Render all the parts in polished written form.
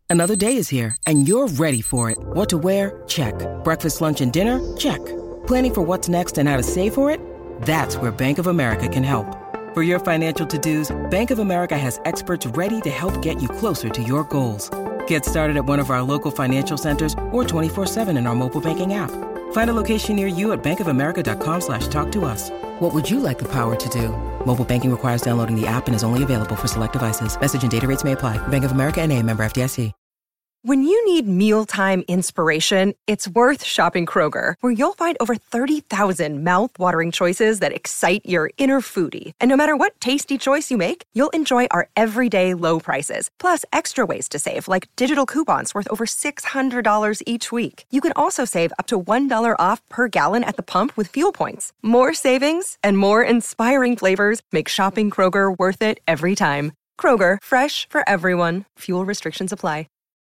Another day is here, and you're ready for it. What to wear? Check. Breakfast, lunch, and dinner? Check. Planning for what's next and how to save for it? That's where Bank of America can help. For your financial to-dos, Bank of America has experts ready to help get you closer to your goals. Get started at one of our local financial centers or 24/7 in our mobile banking app. Find a location near you at bankofamerica.com/talktous. What would you like the power to do? Mobile banking requires downloading the app and is only available for select devices. Message and data rates may apply. Bank of America NA, member FDIC. When you need mealtime inspiration, it's worth shopping Kroger, where you'll find over 30,000 mouth-watering choices that excite your inner foodie. And no matter what tasty choice you make, you'll enjoy our everyday low prices, plus extra ways to save, like digital coupons worth over $600 each week. You can also save up to $1 off per gallon at the pump with fuel points. More savings and more inspiring flavors make shopping Kroger worth it every time. Kroger, fresh for everyone. Fuel restrictions apply.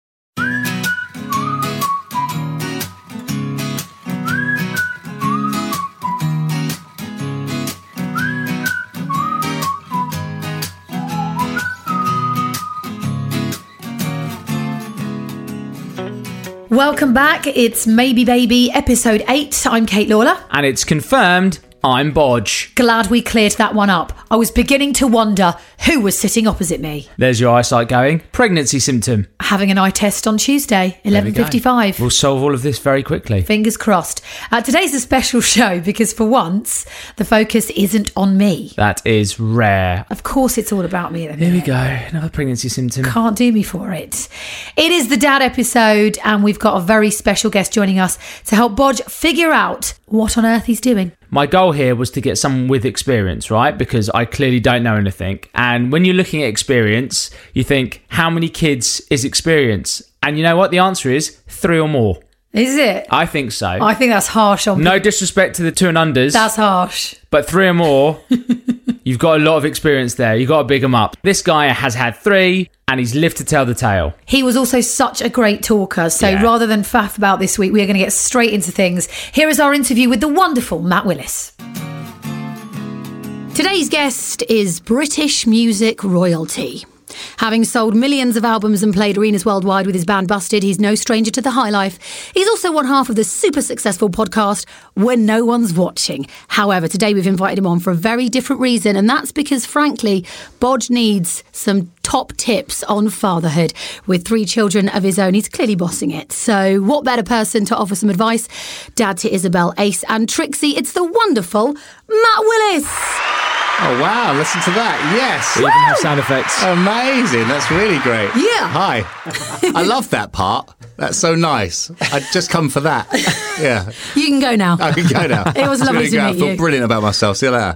Welcome back. It's Maybe Baby, episode 8. I'm Kate Lawler. And it's confirmed, I'm Bodge. Glad we cleared that one up. I was beginning to wonder who was sitting opposite me. There's your eyesight going. Pregnancy symptom. Having an eye test on Tuesday, 11:55. We'll solve all of this very quickly. Fingers crossed. Today's a special show because for once, the focus isn't on me. That is rare. Of course it's all about me. Here we go. Another pregnancy symptom. Can't do me for it. It is the dad episode and we've got a very special guest joining us to help Bodge figure out what on earth he's doing. My goal here was to get someone with experience, right? Because I clearly don't know anything. And when you're looking at experience, you think, how many kids is experience? And you know what? The answer is 3 or more. Is it? I think so. I think that's harsh on No disrespect to the 2 and unders. That's harsh. But 3 or more, you've got a lot of experience there. You've got to big them up. This guy has had 3 and he's lived to tell the tale. He was also such a great talker. So rather than faff about this week, we are going to get straight into things. Here is our interview with the wonderful Matt Willis. Today's guest is British music royalty. Having sold millions of albums and played arenas worldwide with his band Busted, he's no stranger to the high life. He's also one half of the super successful podcast When No One's Watching. However, today we've invited him on for a very different reason, and that's because, frankly, Bodge needs some top tips on fatherhood. With 3 children of his own, he's clearly bossing it. So what better person to offer some advice? Dad to Isabel, Ace and Trixie, it's the wonderful Matt Willis. Oh, wow, listen to that. Yes. We even have sound effects. Amazing. That's really great. Yeah. Hi. I love that part. That's so nice. I'd just come for that. Yeah. You can go now. I can go now. It was lovely really to meet I feel you. brilliant about myself. See you later.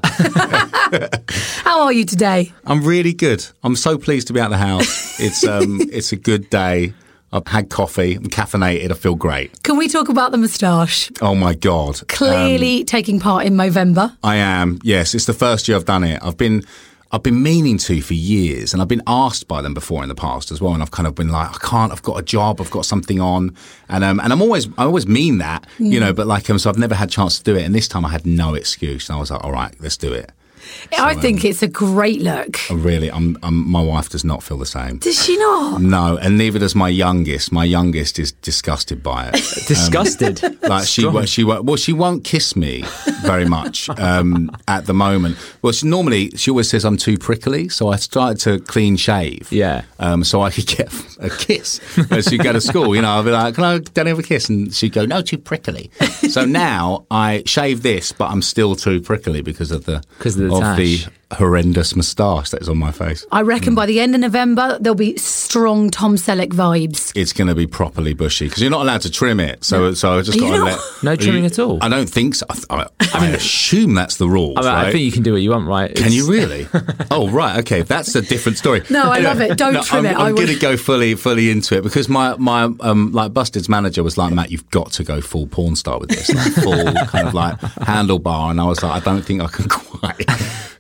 How are you today? I'm really good. I'm so pleased to be out of the house. It's a good day. I've had coffee. I'm caffeinated. I feel great. Can we talk about the moustache? Oh, my God. Clearly taking part in Movember. I am. Yes. It's the first year I've done it. I've been meaning to for years, and I've been asked by them before in the past as well. And I've kind of been like, I can't. I've got a job. I've got something on, and I always mean that, you know. But so I've never had a chance to do it, and this time I had no excuse, and I was like, all right, let's do it. I think it's a great look. Really, my wife does not feel the same. Does she not? No, and neither does my youngest. My youngest is disgusted by it. Disgusted? Like she won't kiss me very much at the moment. Well, she always says I'm too prickly, so I started to clean shave. Yeah. So I could get a kiss as she go to school. You know, I'd be like, "Can I have a kiss?" And she'd go, "No, too prickly." So now I shave this, but I'm still too prickly because of the horrendous moustache that is on my face. I reckon by the end of November there'll be strong Tom Selleck vibes. It's going to be properly bushy because you're not allowed to trim it. So I just got to let no trimming at all. I don't think so. I assume that's the rule. I think you can do what you want, right? Can you really? Oh, right. Okay, that's a different story. No, I love it. Don't trim it. I'm going to go fully into it because my like Busted's manager was like, Matt, you've got to go full porn star with this, like full kind of like handlebar, and I was like, I don't think I can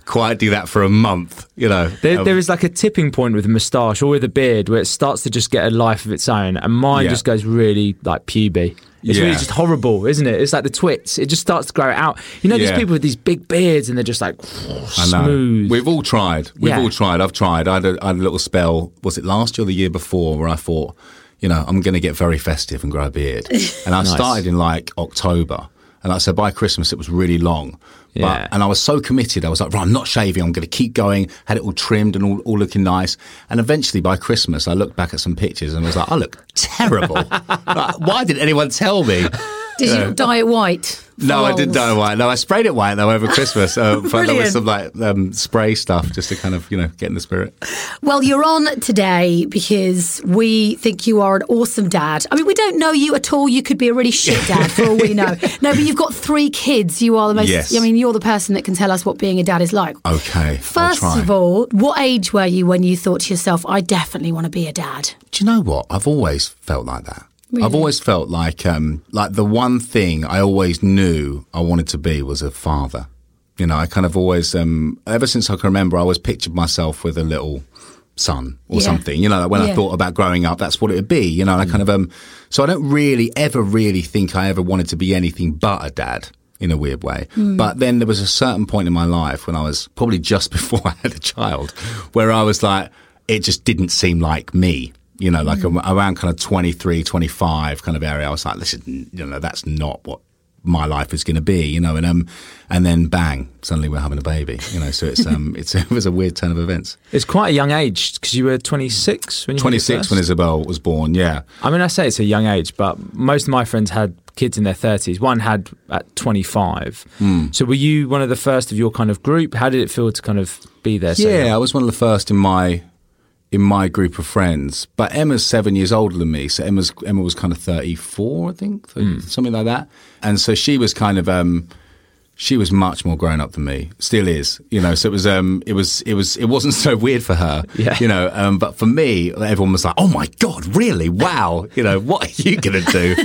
quite do that for a month, you know. There is like a tipping point with a moustache or with a beard where it starts to just get a life of its own, and mine just goes really like puby. It's really just horrible, isn't it? It's like the twits. It just starts to grow out. You know, these people with these big beards and they're just like smooth. We've all tried. I've tried. I had a little spell, was it last year or the year before, where I thought, you know, I'm going to get very festive and grow a beard. And I started in like October. And like I said, by Christmas, it was really long. And I was so committed. I was like, right, I'm not shaving. I'm going to keep going. Had it all trimmed and all looking nice. And eventually, by Christmas, I looked back at some pictures and was like, I look terrible. Like, why didn't anyone tell me? Did you dye it white? No, I didn't dye it white. No, I sprayed it white, though, over Christmas. There was some like spray stuff just to kind of, you know, get in the spirit. Well, you're on today because we think you are an awesome dad. I mean, we don't know you at all. You could be a really shit dad for all we know. No, but you've got 3 kids. You are the most... Yes. I mean, you're the person that can tell us what being a dad is like. Okay, First of all, what age were you when you thought to yourself, I definitely want to be a dad? Do you know what? I've always felt like that. Really? I've always felt like the one thing I always knew I wanted to be was a father. You know, I kind of always, ever since I can remember, I always pictured myself with a little son or something. You know, like when I thought about growing up, that's what it would be. You know, and I kind of, so I don't ever really think I ever wanted to be anything but a dad in a weird way. But then there was a certain point in my life when I was probably just before I had a child where I was like, it just didn't seem like me. You know, like around kind of 23, 25 kind of area, I was like, listen, you know, that's not what my life is going to be, you know, and then bang, suddenly we're having a baby, you know, so it was a weird turn of events. It's quite a young age because you were 26 when you 26 when Isabel was born, yeah. I mean, I say it's a young age, but most of my friends had kids in their 30s. One had at 25. So were you one of the first of your kind of group? How did it feel to kind of be there? Yeah, I was one of the first in my group of friends, but Emma's 7 years older than me, so Emma was kind of 34, I think, something like that. And so she was kind of she was much more grown up than me, still is, you know. So it wasn't so weird for her, you know. But for me, everyone was like, "Oh my God, really? Wow, you know, what are you gonna do?"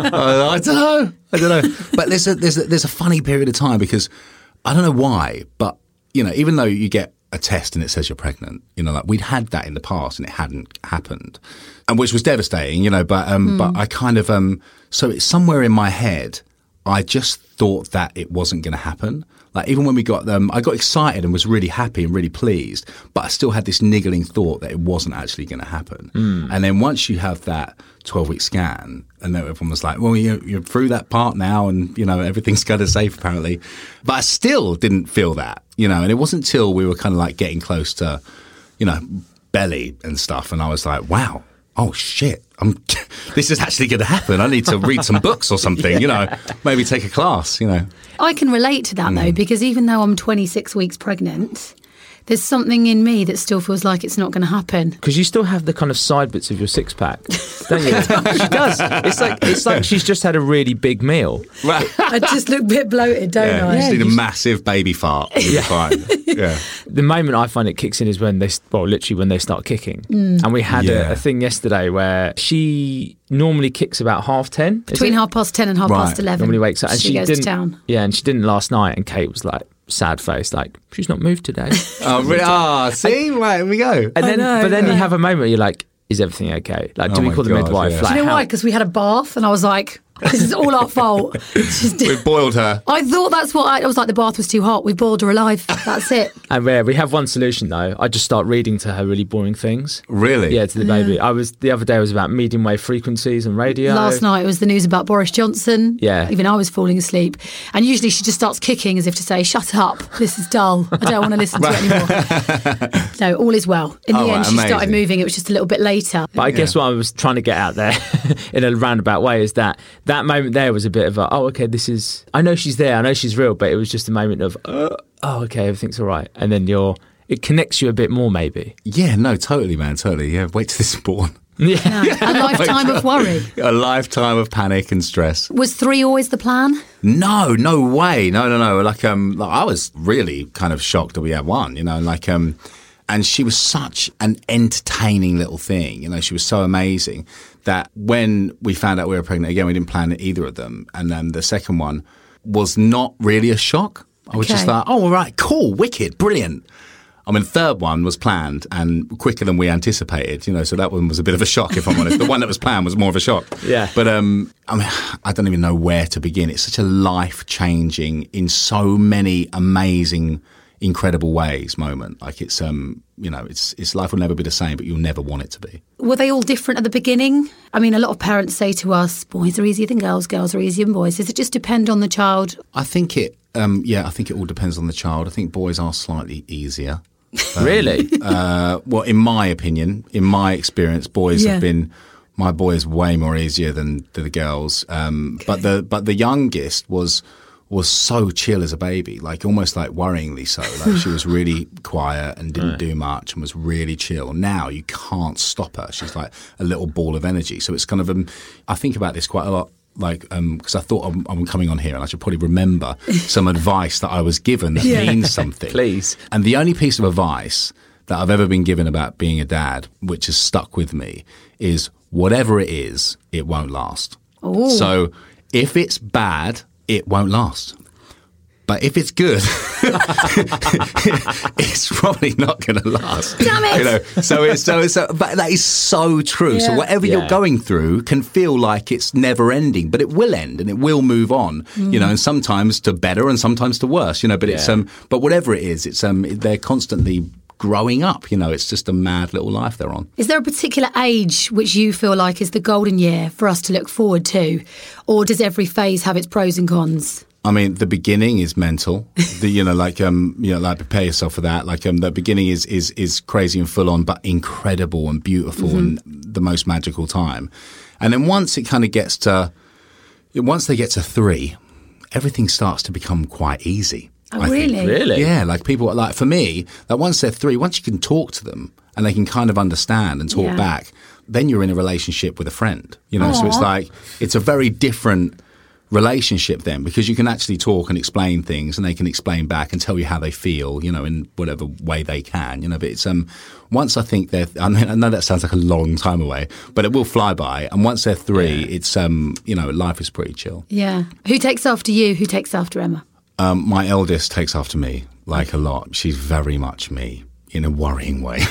I don't know. But there's a funny period of time because I don't know why, but you know, even though you get a test and it says you're pregnant, you know, like we'd had that in the past and it hadn't happened, and which was devastating, you know, but I kind of, so it's somewhere in my head, I just thought that it wasn't going to happen. Like even when we got them, I got excited and was really happy and really pleased, but I still had this niggling thought that it wasn't actually going to happen. And then once you have that 12-week scan, and then everyone was like, well, you're through that part now and, you know, everything's kind of safe apparently. But I still didn't feel that, you know, and it wasn't until we were kind of like getting close to, you know, belly and stuff. And I was like, wow, oh shit, this is actually going to happen. I need to read some books or something, you know, maybe take a class, you know. I can relate to that though, because even though I'm 26 weeks pregnant, there's something in me that still feels like it's not going to happen. Because you still have the kind of side bits of your six pack, don't you? She does. It's like she's just had a really big meal. I just look a bit bloated, don't I? You just need a massive baby fart. You'll be fine. Yeah. The moment I find it kicks in is when literally when they start kicking. And we had a thing yesterday where she normally kicks about 10:30. Between 10:30 and 11:30. Normally wakes up. And she goes to town. Yeah, and she didn't last night. And Kate was like, sad face, like, she's not moved today. Oh, really? Oh, see? Right, here we go. And then you have a moment where you're like, is everything okay? Like, do we call the midwife? Yeah. Like, do you know why? Because we had a bath and I was like, this is all our fault. We boiled her. I thought that's what I was like, the bath was too hot. We boiled her alive. That's it. And we have one solution though. I just start reading to her really boring things. Really? Yeah, to the baby. The other day was about medium wave frequencies and radio. Last night it was the news about Boris Johnson. Yeah. Even I was falling asleep. And usually she just starts kicking as if to say, shut up, this is dull. I don't want to listen to it anymore. No, all is well. In the end, she started moving. It was just a little bit later. But I guess what I was trying to get out there in a roundabout way is that moment there was a bit of a, oh, okay, I know she's there, I know she's real, but it was just a moment of, oh, okay, everything's all right. And then it connects you a bit more, maybe. Yeah, no, totally, man, totally. Yeah, wait till this is born. Yeah. A lifetime of worry. A lifetime of panic and stress. Was 3 always the plan? No way. No. Like I was really kind of shocked that we had 1, you know, like, and she was such an entertaining little thing, you know, she was so amazing that when we found out we were pregnant, again, we didn't plan either of them. And then the second one was not really a shock. I was just like, oh, all right, cool, wicked, brilliant. I mean, the third one was planned and quicker than we anticipated, so that one was a bit of a shock, if I'm honest. The one that was planned was more of a shock. Yeah. But, I mean, I don't even know where to begin. It's such a life-changing, in so many amazing, incredible ways moment. Like it's, it's life will never be the same, but you'll never want it to be. Were they all different at the beginning? I mean, a lot of parents say to us, boys are easier than girls, girls are easier than boys. Does it just depend on the child? I think it all depends on the child. I think boys are slightly easier. Really? Well, in my opinion, in my experience, boys have been. My boy is way more easier than the girls. But the youngest was so chill as a baby, like almost like worryingly so. Like she was really quiet and didn't do much and was really chill. Now you can't stop her. She's like a little ball of energy. So it's kind of I think about this quite a lot. Like, because I thought I'm coming on here and I should probably remember some advice that I was given that means something. Please. And the only piece of advice that I've ever been given about being a dad, which has stuck with me, is whatever it is, it won't last. Ooh. So if it's bad, it won't last. But if it's good, it's probably not going to last. Damn it! But that is so true. Yeah. So whatever you're going through can feel like it's never ending, but it will end and it will move on. And sometimes to better and sometimes to worse. But it's but whatever it is, it's they're constantly growing up. It's just a mad little life they're on. Is there a particular age which you feel like is the golden year for us to look forward to, or does every phase have its pros and cons? I mean, the beginning is mental. Like prepare yourself for that. Like the beginning is crazy and full on, but incredible and beautiful and the most magical time. And then once they get to 3, everything starts to become quite easy. Oh, really? Really? Yeah, like people like for me, that once they're 3, once you can talk to them and they can kind of understand and talk back, then you're in a relationship with a friend. So it's like it's a very different relationship then, because you can actually talk and explain things and they can explain back and tell you how they feel, in whatever way they can, but it's once I think I know that sounds like a long time away, but it will fly by, and once they're 3 it's life is pretty chill. Yeah. Who takes after you? Who takes after Emma? My eldest takes after me like a lot. She's very much me in a worrying way.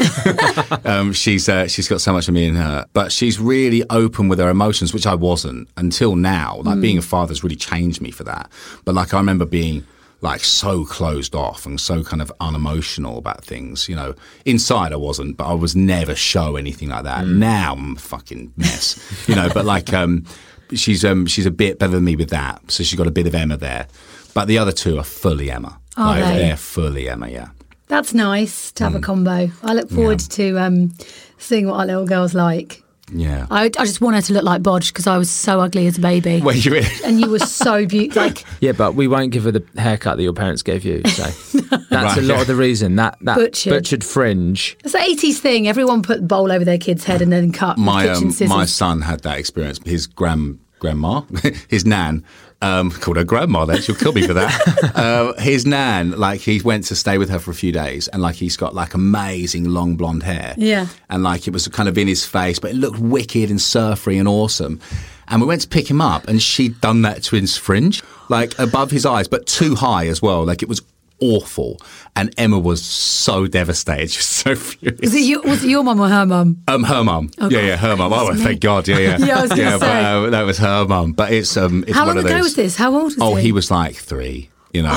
She's got so much of me in her, but she's really open with her emotions, which I wasn't until now. Like being a father's really changed me for that. But like I remember being like so closed off and so kind of unemotional about things. Inside I wasn't, but I was never show anything like that. Now I'm a fucking mess. But like she's a bit better than me with that, so she's got a bit of Emma there. But the other 2 are fully Emma. Are they? They're fully Emma, yeah. That's nice to have a combo. I look forward to seeing what our little girl's like. Yeah. I just want her to look like Bodge because I was so ugly as a baby. Well, you and you were so beautiful. Like, yeah, but we won't give her the haircut that your parents gave you. So that's Right. a lot of the reason. That Butchered fringe. it's an 80s thing. Everyone put the bowl over their kid's head and then cut with kitchen scissors. My son had that experience. His grandma, his nan, called her grandma then, she'll kill me for that. His nan, like he went to stay with her for a few days and like he's got like amazing long blonde hair. Yeah. And like it was kind of in his face, but it looked wicked and surfery and awesome. And we went to pick him up and she'd done that to his fringe, like above his eyes, but too high as well. Like it was awful. And Emma was so devastated. She was so furious. Was it your mum or her mum? Her mum. Oh, yeah, her mum. Oh, thank God. Yeah. Yeah, I was going to say. But, that was her mum. But it's How one long of those. ago was this? How old was he? Oh, he was like 3.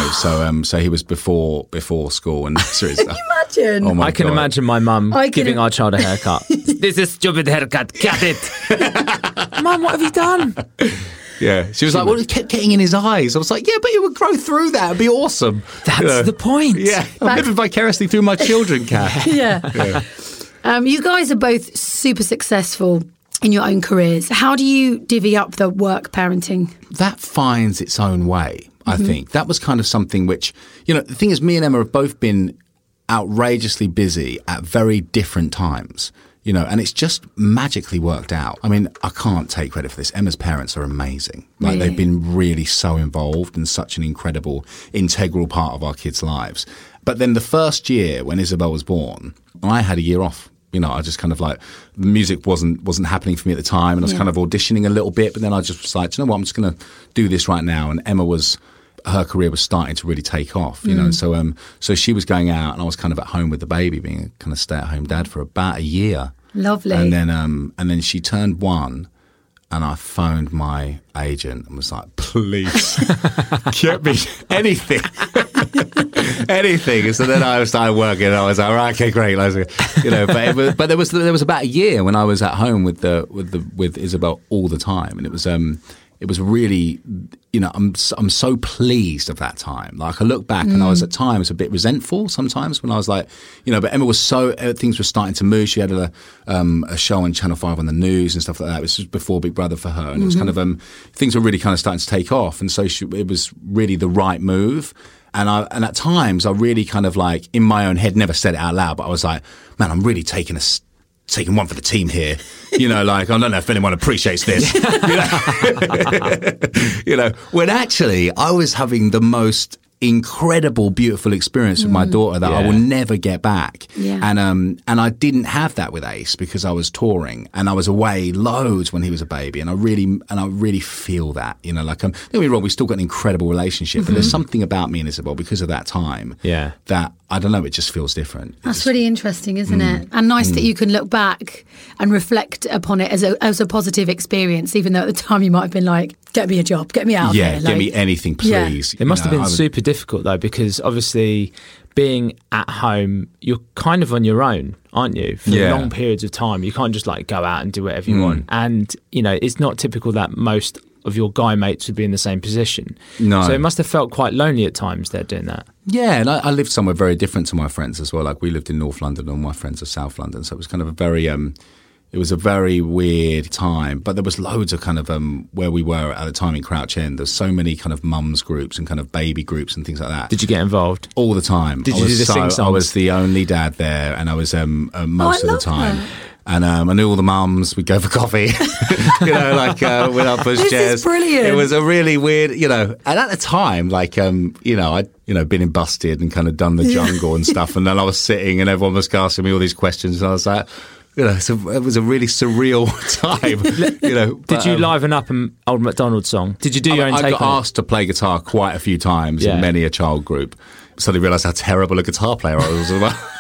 So he was before school and seriously. Can you imagine? Oh my I can God. imagine my mum giving our child a haircut. This is a stupid haircut. Cut it. Mum, what have you done? Yeah, she was like, well, it kept getting in his eyes. I was like, yeah, but it would grow through that. It'd be awesome. That's the point. Yeah, I'm living vicariously through my children, Kat. Yeah. You guys are both super successful in your own careers. How do you divvy up the work parenting? That finds its own way, I think. That was kind of something which, the thing is, me and Emma have both been outrageously busy at very different times. And it's just magically worked out. I mean, I can't take credit for this. Emma's parents are amazing. Like, Really? they've been really so involved and such an incredible, integral part of our kids' lives. But then the first year when Isabel was born, I had a year off. I just kind of like, the music wasn't happening for me at the time, and I was kind of auditioning a little bit, but then I just was like, you know what, I'm just going to do this right now. And Emma was her career was starting to really take off, you know. So she was going out, and I was kind of at home with the baby, being a kind of stay-at-home dad for about a year. Lovely. And then she turned 1, and I phoned my agent and was like, please get me anything. Anything. So then I started working, and I was like, all right, okay, great. You know, but there was about a year when I was at home with Isabel all the time, and it was really, you know, I'm so pleased of that time. Like, I look back and I was at times a bit resentful sometimes when I was like, you know, but Emma was things were starting to move. She had a show on Channel 5 on the news and stuff like that. This was before Big Brother for her. And it was kind of, things were really kind of starting to take off. And so it was really the right move. And at times I really kind of like, in my own head, never said it out loud, but I was like, man, I'm really taking one for the team here. You know, like, I don't know if anyone appreciates this. You know, when actually I was having the most incredible, beautiful experience with my daughter that I will never get back. Yeah. And I didn't have that with Ace because I was touring and I was away loads when he was a baby. And I really feel that, you know, like, don't get me wrong, we've still got an incredible relationship, but there's something about me and Isabel because of that time that, I don't know, it just feels different. That's really interesting, isn't it? And nice that you can look back and reflect upon it as a positive experience, even though at the time you might have been like, get me a job, get me out of here. Get me anything, please. It must have been super difficult, though, because obviously being at home, you're kind of on your own, aren't you? For long periods of time. You can't just like go out and do whatever you want. And, you know, it's not typical that most of your guy mates would be in the same position. No. So it must have felt quite lonely at times there doing that. Yeah, and I lived somewhere very different to my friends as well. Like, we lived in North London and my friends are South London. So it was kind of a very... it was a very weird time, but there was loads of kind of where we were at the time in Crouch End. There's so many kind of mums groups and kind of baby groups and things like that. Did you get involved? All the time. Did you do the sing-songs? I was the only dad there, and I was most of the time. That. And I knew all the mums. We'd go for coffee, you know, like with our pushchairs. This is brilliant. It was a really weird, you know. And at the time, like, you know, I'd been in Busted and kind of done the jungle and stuff, and then I was sitting and everyone was asking me all these questions, and I was like, you know, so it was a really surreal time. You know, did you liven up an Old MacDonald song? Did you do your own take on it? I got asked to play guitar quite a few times in many a child group. So they realised how terrible a guitar player I was.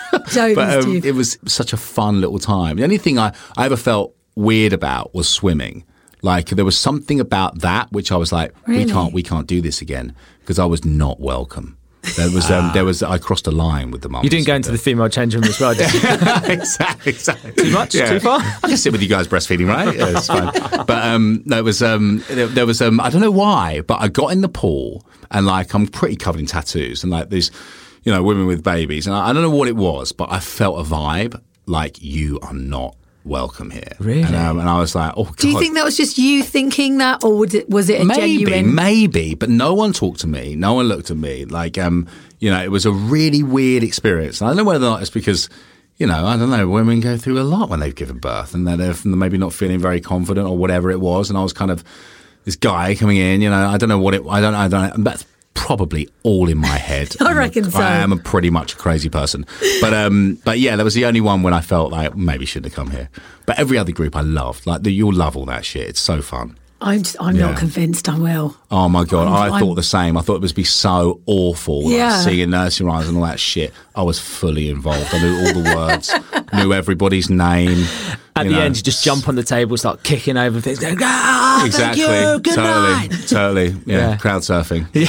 But it was such a fun little time. The only thing I ever felt weird about was swimming. Like, there was something about that which I was like, really? we can't do this again, because I was not welcome. There was I crossed a line with the mum. You didn't go into the female change room as well, did you? Exactly. Too much? Too far? I can sit with you guys breastfeeding, right? Yeah, it's fine. But no, it was there was I don't know why, but I got in the pool and, like, I'm pretty covered in tattoos and, like, these, you know, women with babies, and I don't know what it was, but I felt a vibe like, you are not welcome here. Really? And I was like, oh God. Do you think that was just you thinking that, or was it a genuine? Maybe, but no one talked to me. No one looked at me. Like, you know, it was a really weird experience. And I don't know whether or not it's because, you know, I don't know, women go through a lot when they've given birth, and they're maybe not feeling very confident or whatever it was. And I was kind of this guy coming in, you know, I don't know what it. I don't. That's probably all in my head. I reckon so. I am pretty much a crazy person. But yeah, that was the only one when I felt like maybe shouldn't have come here. But every other group I loved. Like, you'll love all that shit. It's so fun. I'm not convinced I will. Oh my God, I thought the same. I thought it would be so awful, like, singing nursery rhymes and all that shit. I was fully involved. I knew all the words, knew everybody's name. At the end, you just jump on the table, start kicking over things, going, exactly, thank you, good night. Totally, yeah. Crowd surfing. Yeah.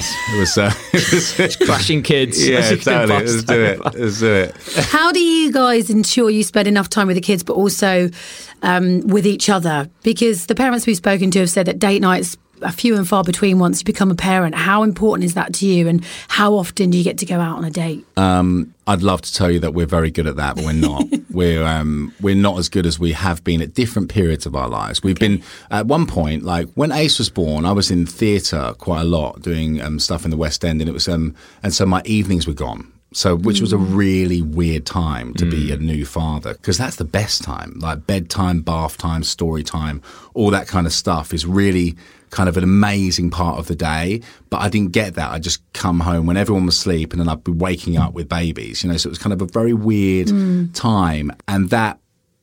It was crashing kids. Yeah, totally. Let's do it. How do you guys ensure you spend enough time with the kids, but also with each other? Because the parents we've spoken to have said that date nights are few and far between once you become a parent. How important is that to you, and how often do you get to go out on a date? I'd love to tell you that we're very good at that, but we're not. We're not as good as we have been at different periods of our lives. We've been, at one point, like when Ace was born, I was in theatre quite a lot doing stuff in the West End, and it was and so my evenings were gone. So, which was a really weird time to be a new father, because that's the best time. Like bedtime, bath time, story time, all that kind of stuff is really kind of an amazing part of the day. But I didn't get that. I'd just come home when everyone was asleep, and then I'd be waking up with babies, you know. So it was kind of a very weird time, and that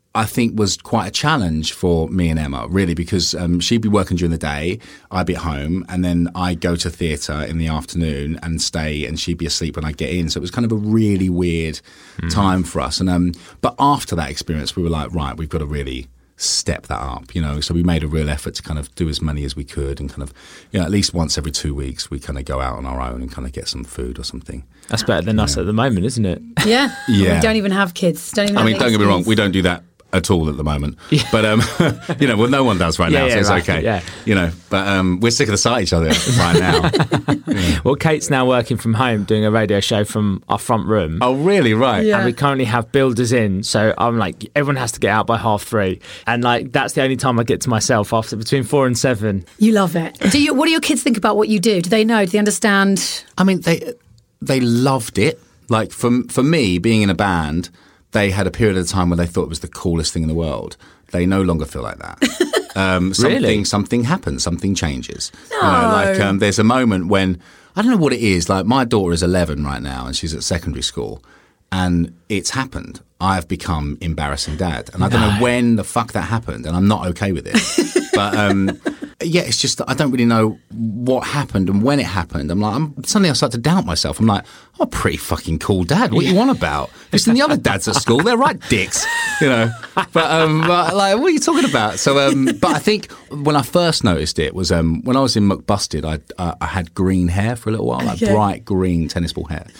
I think was quite a challenge for me and Emma, really, because she'd be working during the day, I'd be at home, and then I'd go to theatre in the afternoon and stay, and she'd be asleep when I get in. So it was kind of a really weird time for us. And but after that experience, we were like, right, we've got to really step that up, you know. So we made a real effort to kind of do as many as we could, and kind of, you know, at least once every 2 weeks we kind of go out on our own and kind of get some food or something. That's better than us at the moment, isn't it? Yeah. Yeah. We don't even have kids. Don't get me wrong, we don't do that at all at the moment. Yeah. But you know, well, no one does right now, so it's right, okay. Yeah. You know, but we're sick of the sight of each other right now. Yeah. Well, Kate's now working from home, doing a radio show from our front room. Oh, really? Right. Yeah. And we currently have builders in, so I'm like, everyone has to get out by 3:30, and like that's the only time I get to myself after between 4 and 7. You love it. What do your kids think about what you do? Do they know? Do they understand? I mean, they loved it. Like for me, being in a band, they had a period of time where they thought it was the coolest thing in the world. They no longer feel like that. Really? Something happens, something changes. No. You know, like there's a moment when, I don't know what it is, like my daughter is 11 right now and she's at secondary school, and it's happened. I've become embarrassing dad. And I don't know when the fuck that happened, and I'm not okay with it. But yeah, it's just that I don't really know what happened and when it happened. Suddenly I start to doubt myself. I'm like, I'm a pretty fucking cool dad. What are you on about? Just the other dads at school, they're right dicks, you know. But like, what are you talking about? So, but I think when I first noticed it was when I was in McBusted. I had green hair for a little while, like bright green tennis ball hair,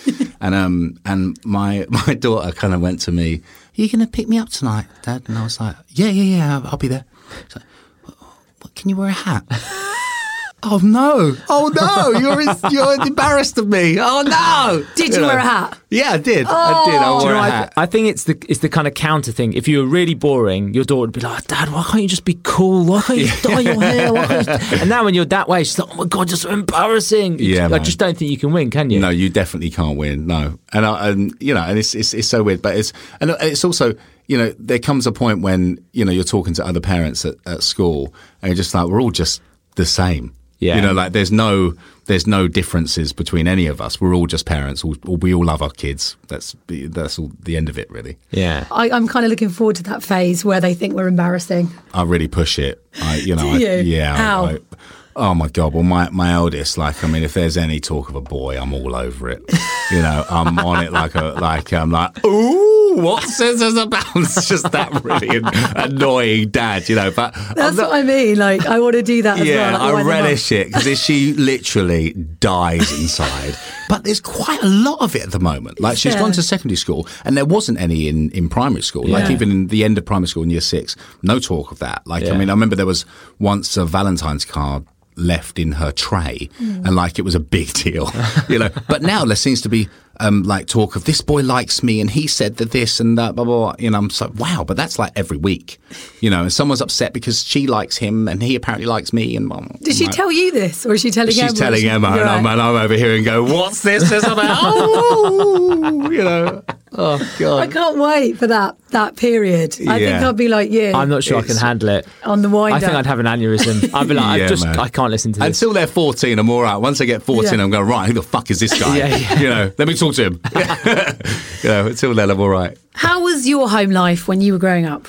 and my daughter kind of went to me, "Are you going to pick me up tonight, Dad?" And I was like, "Yeah, I'll be there." So, can you wear a hat? Oh no! You're embarrassed of me. Oh no! Did you wear a hat? Yeah, I did. I wore a hat. I think it's the kind of counter thing. If you were really boring, your daughter would be like, "Dad, why can't you just be cool? Why can't you dye your hair?" And now when you're that way, she's like, "Oh my God, you're so embarrassing." I just don't think you can win, can you? No, you definitely can't win. No, and you know, and it's so weird, but it's also, you know, there comes a point when, you know, you're talking to other parents at school, and you're just like, we're all just the same. Yeah. You know, like there's no differences between any of us. We're all just parents. We all love our kids. That's all the end of it, really. Yeah. I'm kind of looking forward to that phase where they think we're embarrassing. I really push it. How? Oh my God. Well, my eldest, like, I mean, if there's any talk of a boy, I'm all over it. You know, I'm on it I'm like, ooh, what scissors about? It's just that really annoying dad, you know. But that's what I mean. Like, I want to do that as well. Yeah, I relish it because she literally dies inside. But there's quite a lot of it at the moment. Like, she's gone to secondary school, and there wasn't any in primary school. Like, even in the end of primary school in year 6, no talk of that. Like, I mean, I remember there was once a Valentine's card left in her tray, and like it was a big deal, you know. But now there seems to be like talk of, this boy likes me and he said that this and that, blah, blah, blah. You know, I'm so, wow, but that's like every week, you know, and someone's upset because she likes him and he apparently likes me. And did she tell you this, or is she telling Emma? She's telling Emma, and I'm over here and go, what's this about? Oh, you know. Oh God! I can't wait for that period. I think I'll be like you. I'm not sure I can handle it. On the wind I think I'd have an aneurysm. I'd be like, I can't listen to this. Until they're 14, I'm all right. Once I get 14, I'm going, right, who the fuck is this guy? You know, let me talk to him. You know, until then, I'm all right. How was your home life when you were growing up?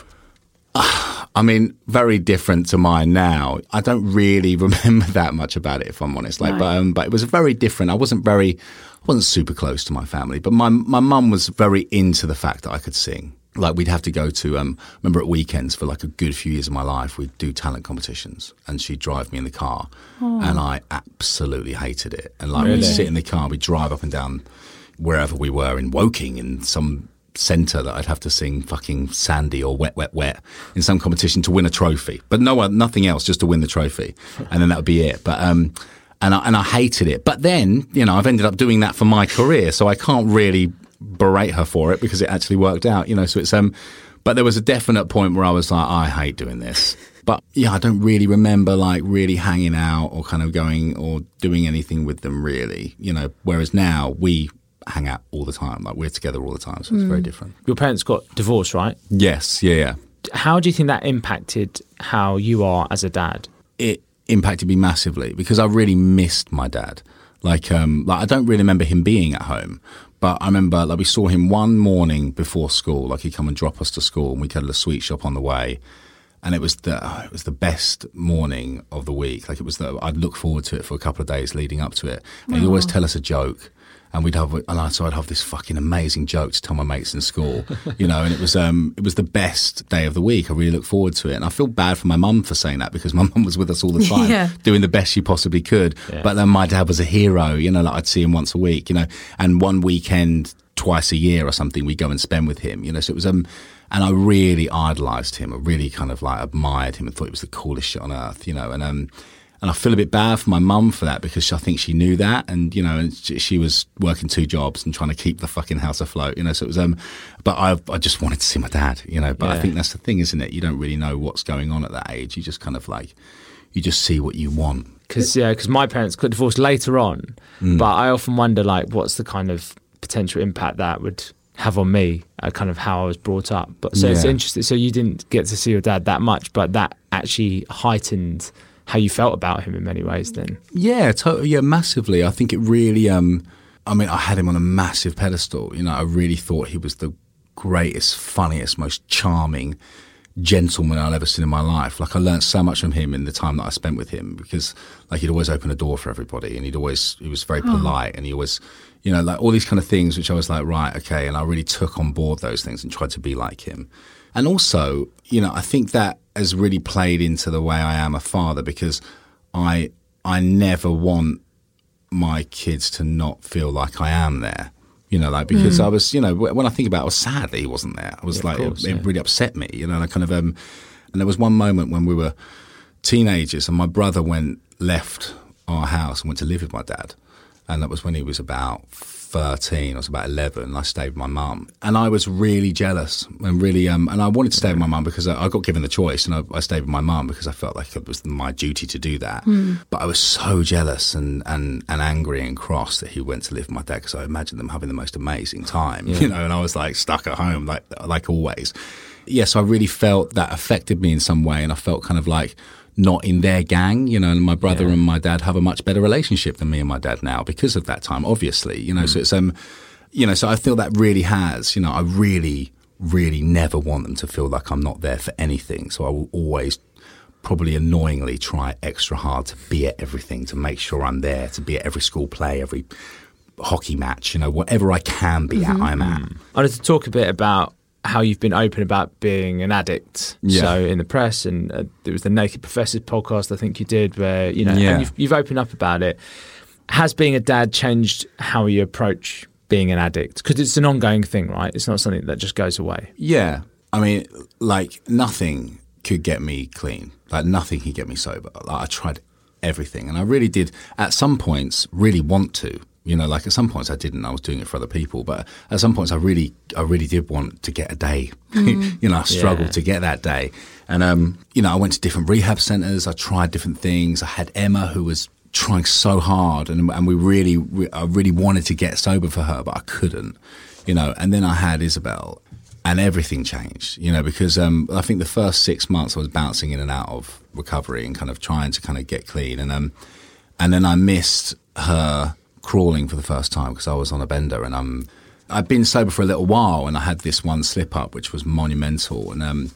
I mean, very different to mine now. I don't really remember that much about it, if I'm honest. Like, but it was very different. I wasn't super close to my family, but my mum was very into the fact that I could sing. Like, we'd have to go to, remember at weekends for like a good few years of my life, we'd do talent competitions, and she'd drive me in the car, and I absolutely hated it. And like, we'd sit in the car, we'd drive up and down wherever we were in Woking, in some centre that I'd have to sing fucking Sandy or Wet, Wet, Wet in some competition to win a trophy, but nothing else, just to win the trophy, and then that would be it. But and I hated it. But then, you know, I've ended up doing that for my career, so I can't really berate her for it because it actually worked out, you know. So it's but there was a definite point where I was like, I hate doing this. But yeah, I don't really remember like really hanging out or kind of going or doing anything with them really, you know. Whereas now we hang out all the time, like we're together all the time, so it's very different. Your parents got divorced, right? Yes, yeah. How do you think that impacted how you are as a dad? It impacted me massively because I really missed my dad. Like I don't really remember him being at home, but I remember like we saw him one morning before school. Like he'd come and drop us to school, and we had a sweet shop on the way, and it was the best morning of the week. Like I'd look forward to it for a couple of days leading up to it. And he'd always tell us a joke. And I'd have this fucking amazing joke to tell my mates in school, you know, and it was the best day of the week. I really look forward to it. And I feel bad for my mum for saying that, because my mum was with us all the time, doing the best she possibly could. Yeah. But then my dad was a hero, you know, like I'd see him once a week, you know, and one weekend, twice a year or something, we go and spend with him, you know. So it was, and I really idolised him. I really kind of like admired him and thought he was the coolest shit on earth, you know, and I feel a bit bad for my mum for that, because I think she knew that, and you know, and she was working 2 jobs and trying to keep the fucking house afloat, you know. So it was, but I just wanted to see my dad, you know. But I think that's the thing, isn't it? You don't really know what's going on at that age. You just kind of like, you just see what you want. Because my parents got divorced later on, but I often wonder like, what's the kind of potential impact that would have on me, kind of how I was brought up. But so it's interesting. So you didn't get to see your dad that much, but that actually heightened how you felt about him in many ways then. Yeah, totally. Yeah, massively. I think it really, I mean, I had him on a massive pedestal. You know, I really thought he was the greatest, funniest, most charming gentleman I'd ever seen in my life. Like I learned so much from him in the time that I spent with him, because like he'd always open a door for everybody, and he was very polite, and he always, you know, like all these kind of things, which I was like, right, okay. And I really took on board those things and tried to be like him. And also, you know, I think that has really played into the way I am a father, because I never want my kids to not feel like I am there. You know, like, because I was, you know, when I think about it, I was sad that he wasn't there. I was it really upset me, you know, and I kind of, and there was one moment when we were teenagers and my brother left our house and went to live with my dad. And that was when he was about 13, I was about 11, and I stayed with my mum. And I was really jealous and really, and I wanted to stay with my mum because I got given the choice, and I stayed with my mum because I felt like it was my duty to do that. But I was so jealous and angry and cross that he went to live with my dad, because I imagined them having the most amazing time, you know, and I was like stuck at home, like always. Yes, I really felt that affected me in some way, and I felt kind of like not in their gang, you know, and my brother and my dad have a much better relationship than me and my dad now because of that time, obviously, you know. So it's, you know, so I feel that really has, you know, I really, really never want them to feel like I'm not there for anything. So I will always probably annoyingly try extra hard to be at everything, to make sure I'm there, to be at every school play, every hockey match, you know, whatever I can be at, I'm at. I wanted to talk a bit about how you've been open about being an addict. So in the press, and there was the Naked Professors podcast I think you did, where, you know, and you've opened up about it. Has being a dad changed how you approach being an addict? Because it's an ongoing thing, right? It's not something that just goes away. Yeah. I mean, like nothing could get me clean. Like nothing could get me sober. Like, I tried everything, and I really did at some points really want to. You know, like at some points I didn't. I was doing it for other people, but at some points I really did want to get a day. You know, I struggled to get that day, and you know, I went to different rehab centres. I tried different things. I had Emma, who was trying so hard, and I really wanted to get sober for her, but I couldn't. You know, and then I had Isabel, and everything changed. You know, because I think the first 6 months I was bouncing in and out of recovery and kind of trying to kind of get clean, and then I missed her crawling for the first time because I was on a bender, and I'd been sober for a little while, and I had this one slip up which was monumental, and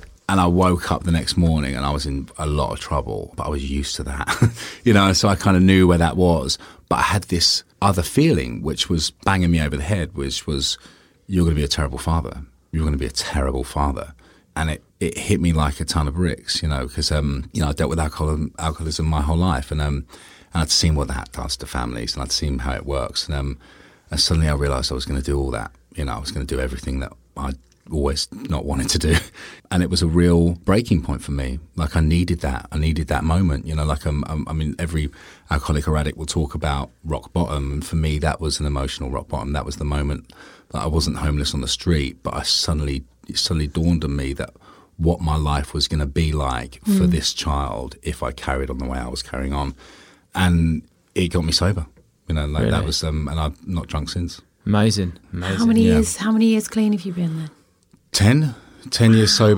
I woke up the next morning and I was in a lot of trouble, but I was used to that. You know, so I kind of knew where that was, but I had this other feeling which was banging me over the head, which was, you're going to be a terrible father, you're going to be a terrible father. And it hit me like a ton of bricks, you know, because you know, I dealt with alcoholism my whole life, and I'd seen what that does to families, and I'd seen how it works. And suddenly I realised I was going to do all that. You know, I was going to do everything that I'd always not wanted to do. And it was a real breaking point for me. Like I needed that. I needed that moment. You know, like I mean, every alcoholic or addict will talk about rock bottom. And for me, that was an emotional rock bottom. That was the moment that I wasn't homeless on the street, but it suddenly dawned on me that what my life was going to be like for this child if I carried on the way I was carrying on. And it got me sober, you know, like really? That was, and I've not drunk since. Amazing. How many years clean have you been then? 10 years sober.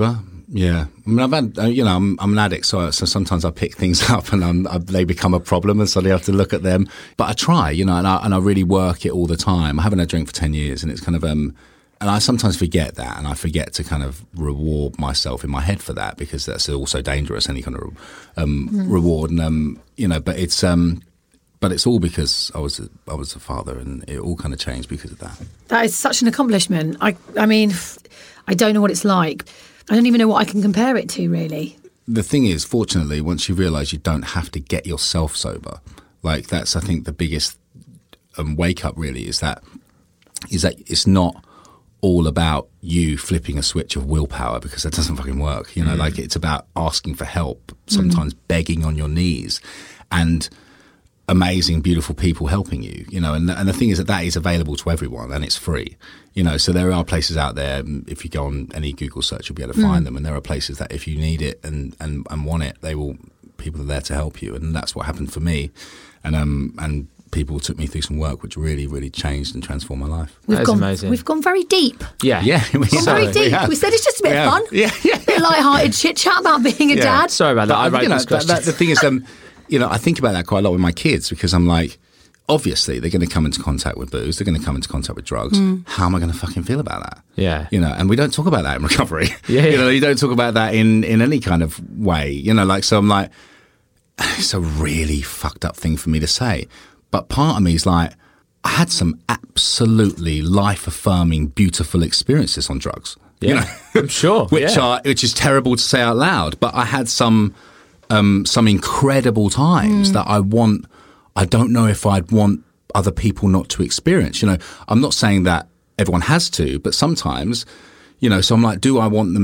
Yeah. I mean, I've had, I'm an addict, so sometimes I pick things up and they become a problem, and suddenly I have to look at them. But I try, and I really work it all the time. I haven't had a drink for 10 years, and it's kind of, and I sometimes forget that, and I forget to kind of reward myself in my head for that, because that's also dangerous, any kind of reward. And, but it's all because I was a father, and it all kind of changed because of that. That is such an accomplishment. I mean, I don't know what it's like. I don't even know what I can compare it to, really. The thing is, fortunately, once you realise you don't have to get yourself sober, like that's, I think, the biggest wake up really is that it's not all about you flipping a switch of willpower, because that doesn't fucking work. Like it's about asking for help, sometimes begging on your knees, and amazing, beautiful people helping you, and the thing is that is available to everyone, and it's free, so there are places out there. If you go on any Google search, you'll be able to find them, and there are places that if you need it and want it, people are there to help you, and that's what happened for me, and people took me through some work which really, really changed and transformed my life. Amazing. We've gone very deep. Yeah. We've gone very deep. We said it's just a bit of fun. Yeah. A bit of light-hearted chit-chat about being a dad. Sorry about that. I wrote this question. The thing is, I think about that quite a lot with my kids, because I'm like, obviously they're going to come into contact with booze, they're going to come into contact with drugs. How am I going to fucking feel about that? Yeah. And we don't talk about that in recovery. Yeah. You don't talk about that in any kind of way. So I'm like, it's a really fucked up thing for me to say. But part of me is like, I had some absolutely life-affirming, beautiful experiences on drugs. Yeah, I'm sure. Which is terrible to say out loud, but I had some incredible times that I don't know if I'd want other people not to experience. I'm not saying that everyone has to, but sometimes, so I'm like, do I want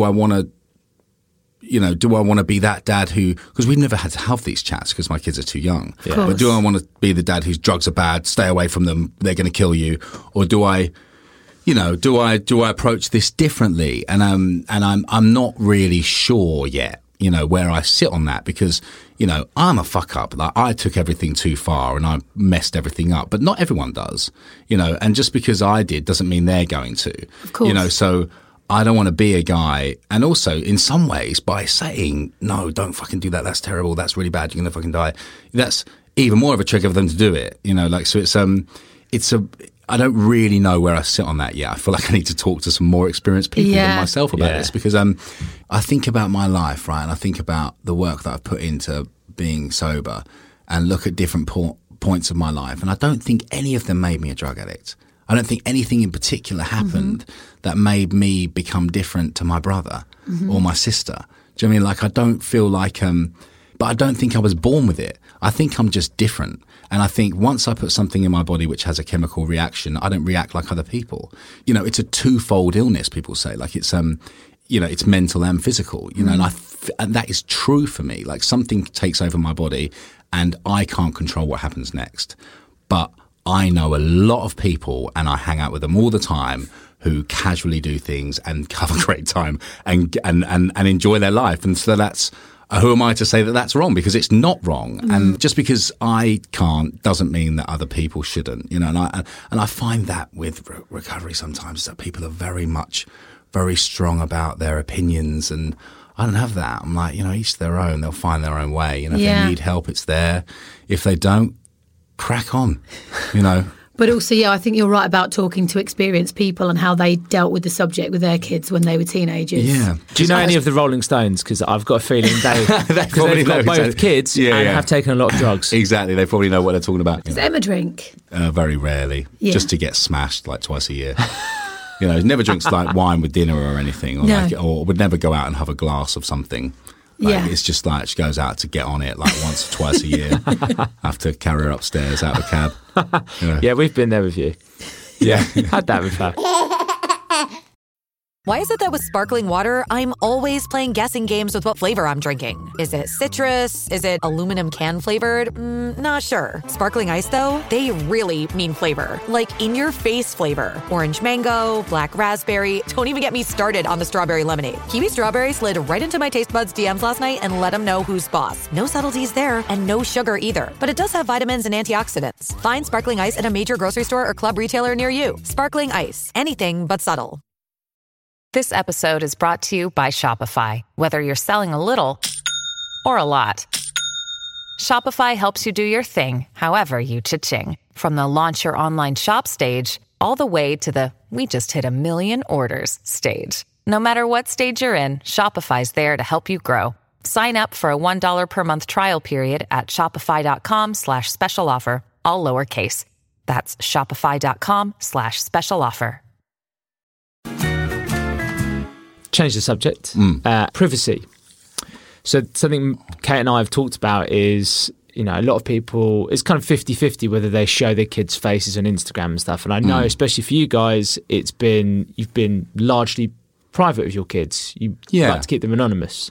to be that dad who, because we've never had to have these chats because my kids are too young. Yeah. But do I want to be the dad whose drugs are bad, stay away from them, they're going to kill you? Or do I approach this differently? And I'm not really sure yet, where I sit on that, because, I'm a fuck up. Like, I took everything too far and I messed everything up, but not everyone does, and just because I did doesn't mean they're going to, of course. So I don't want to be a guy. And also, in some ways, by saying, no, don't fucking do that, that's terrible, that's really bad, you're going to fucking die, that's even more of a trigger for them to do it, so I don't really know where I sit on that yet. I feel like I need to talk to some more experienced people than myself about this, because I think about my life, right, and I think about the work that I've put into being sober and look at different points of my life, and I don't think any of them made me a drug addict. I don't think anything in particular happened that made me become different to my brother or my sister. Do you know what I mean? Like, I don't feel like, but I don't think I was born with it. I think I'm just different. And I think once I put something in my body which has a chemical reaction, I don't react like other people. It's a twofold illness, people say. Like, it's, it's mental and physical, and that is true for me. Like, something takes over my body and I can't control what happens next. But I know a lot of people, and I hang out with them all the time, who casually do things and have a great time and enjoy their life. And so that's, who am I to say that that's wrong? Because it's not wrong. And just because I can't doesn't mean that other people shouldn't, and I find that with recovery sometimes, that people are very strong about their opinions, and I don't have that. I'm like, each their own, they'll find their own way. If they need help, it's there. If they don't, crack on, But also, I think you're right about talking to experienced people and how they dealt with the subject with their kids when they were teenagers. Yeah. Do you know any of the Rolling Stones? Because I've got a feeling they've got both kids and have taken a lot of drugs. Exactly. They probably know what they're talking about. Does Emma drink? Very rarely. Yeah. Just to get smashed like twice a year. Never drinks like wine with dinner or anything, or would never go out and have a glass of something. It's just like she goes out to get on it like once or twice a year. I have to carry her upstairs out of a cab. Yeah, we've been there with you. Yeah, had that with her. Why is it that with sparkling water, I'm always playing guessing games with what flavor I'm drinking? Is it citrus? Is it aluminum can flavored? Not sure. Sparkling Ice, though, they really mean flavor. Like in-your-face flavor. Orange mango, black raspberry. Don't even get me started on the strawberry lemonade. Kiwi Strawberry slid right into my taste buds DMs last night and let them know who's boss. No subtleties there, and no sugar either. But it does have vitamins and antioxidants. Find Sparkling Ice at a major grocery store or club retailer near you. Sparkling Ice. Anything but subtle. This episode is brought to you by Shopify. Whether you're selling a little or a lot, Shopify helps you do your thing, however you cha-ching. From the launch your online shop stage, all the way to the we just hit 1 million orders stage. No matter what stage you're in, Shopify's there to help you grow. Sign up for a $1 per month trial period at shopify.com/special offer, all lowercase. That's shopify.com/special offer. Change the subject. Privacy. So something Kate and I have talked about is, a lot of people, it's kind of 50-50 whether they show their kids' faces on Instagram and stuff. And I know, especially for you guys, you've been largely private with your kids. You like to keep them anonymous.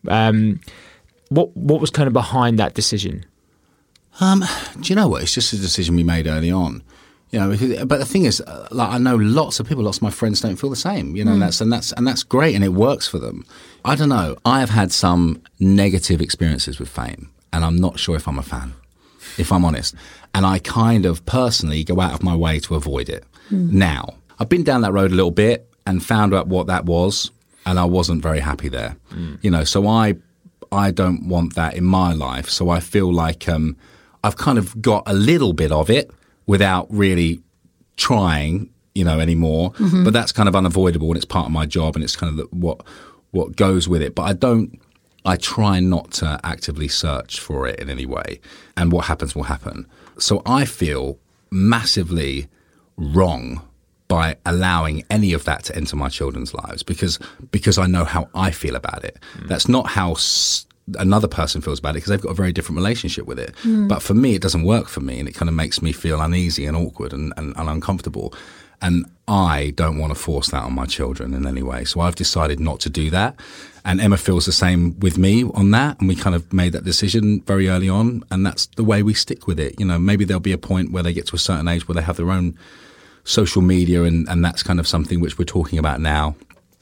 What was kind of behind that decision? Do you know what? It's just a decision we made early on. But the thing is, I know lots of my friends don't feel the same. And that's great, and it works for them. I don't know. I have had some negative experiences with fame, and I'm not sure if I'm a fan, if I'm honest. And I kind of personally go out of my way to avoid it. Now, I've been down that road a little bit and found out what that was, and I wasn't very happy there. So I don't want that in my life. So I feel like I've kind of got a little bit of it without really trying, anymore. But that's kind of unavoidable, and it's part of my job, and it's kind of what goes with it. But I try not to actively search for it in any way, and what happens will happen. So I feel massively wrong by allowing any of that to enter my children's lives because I know how I feel about it. That's not how another person feels about it, because they've got a very different relationship with it. But for me, it doesn't work for me, and it kind of makes me feel uneasy and awkward and uncomfortable. And I don't want to force that on my children in any way. So I've decided not to do that. And Emma feels the same with me on that. And we kind of made that decision very early on. And that's the way we stick with it. Maybe there'll be a point where they get to a certain age where they have their own social media. And that's kind of something which we're talking about now.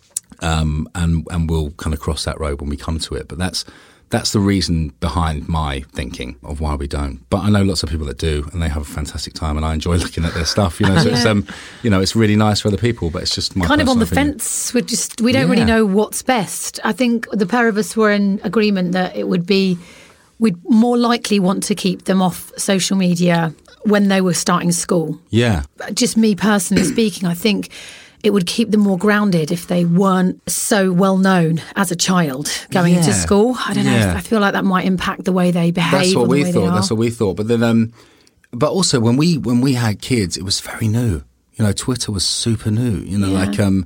And we'll kind of cross that road when we come to it. But that's the reason behind my thinking of why we don't. But I know lots of people that do, and they have a fantastic time, and I enjoy looking at their stuff. So it's it's really nice for other people, but it's just my kind of on the opinion. fence. We don't really know what's best. I think the pair of us were in agreement that we'd more likely want to keep them off social media when they were starting school. Yeah. Just me personally speaking, I think it would keep them more grounded if they weren't so well known as a child going into school. I don't know. I feel like that might impact the way they behave. That's what we thought. That's what we thought. But then, but also when we had kids, it was very new. Twitter was super new. I didn't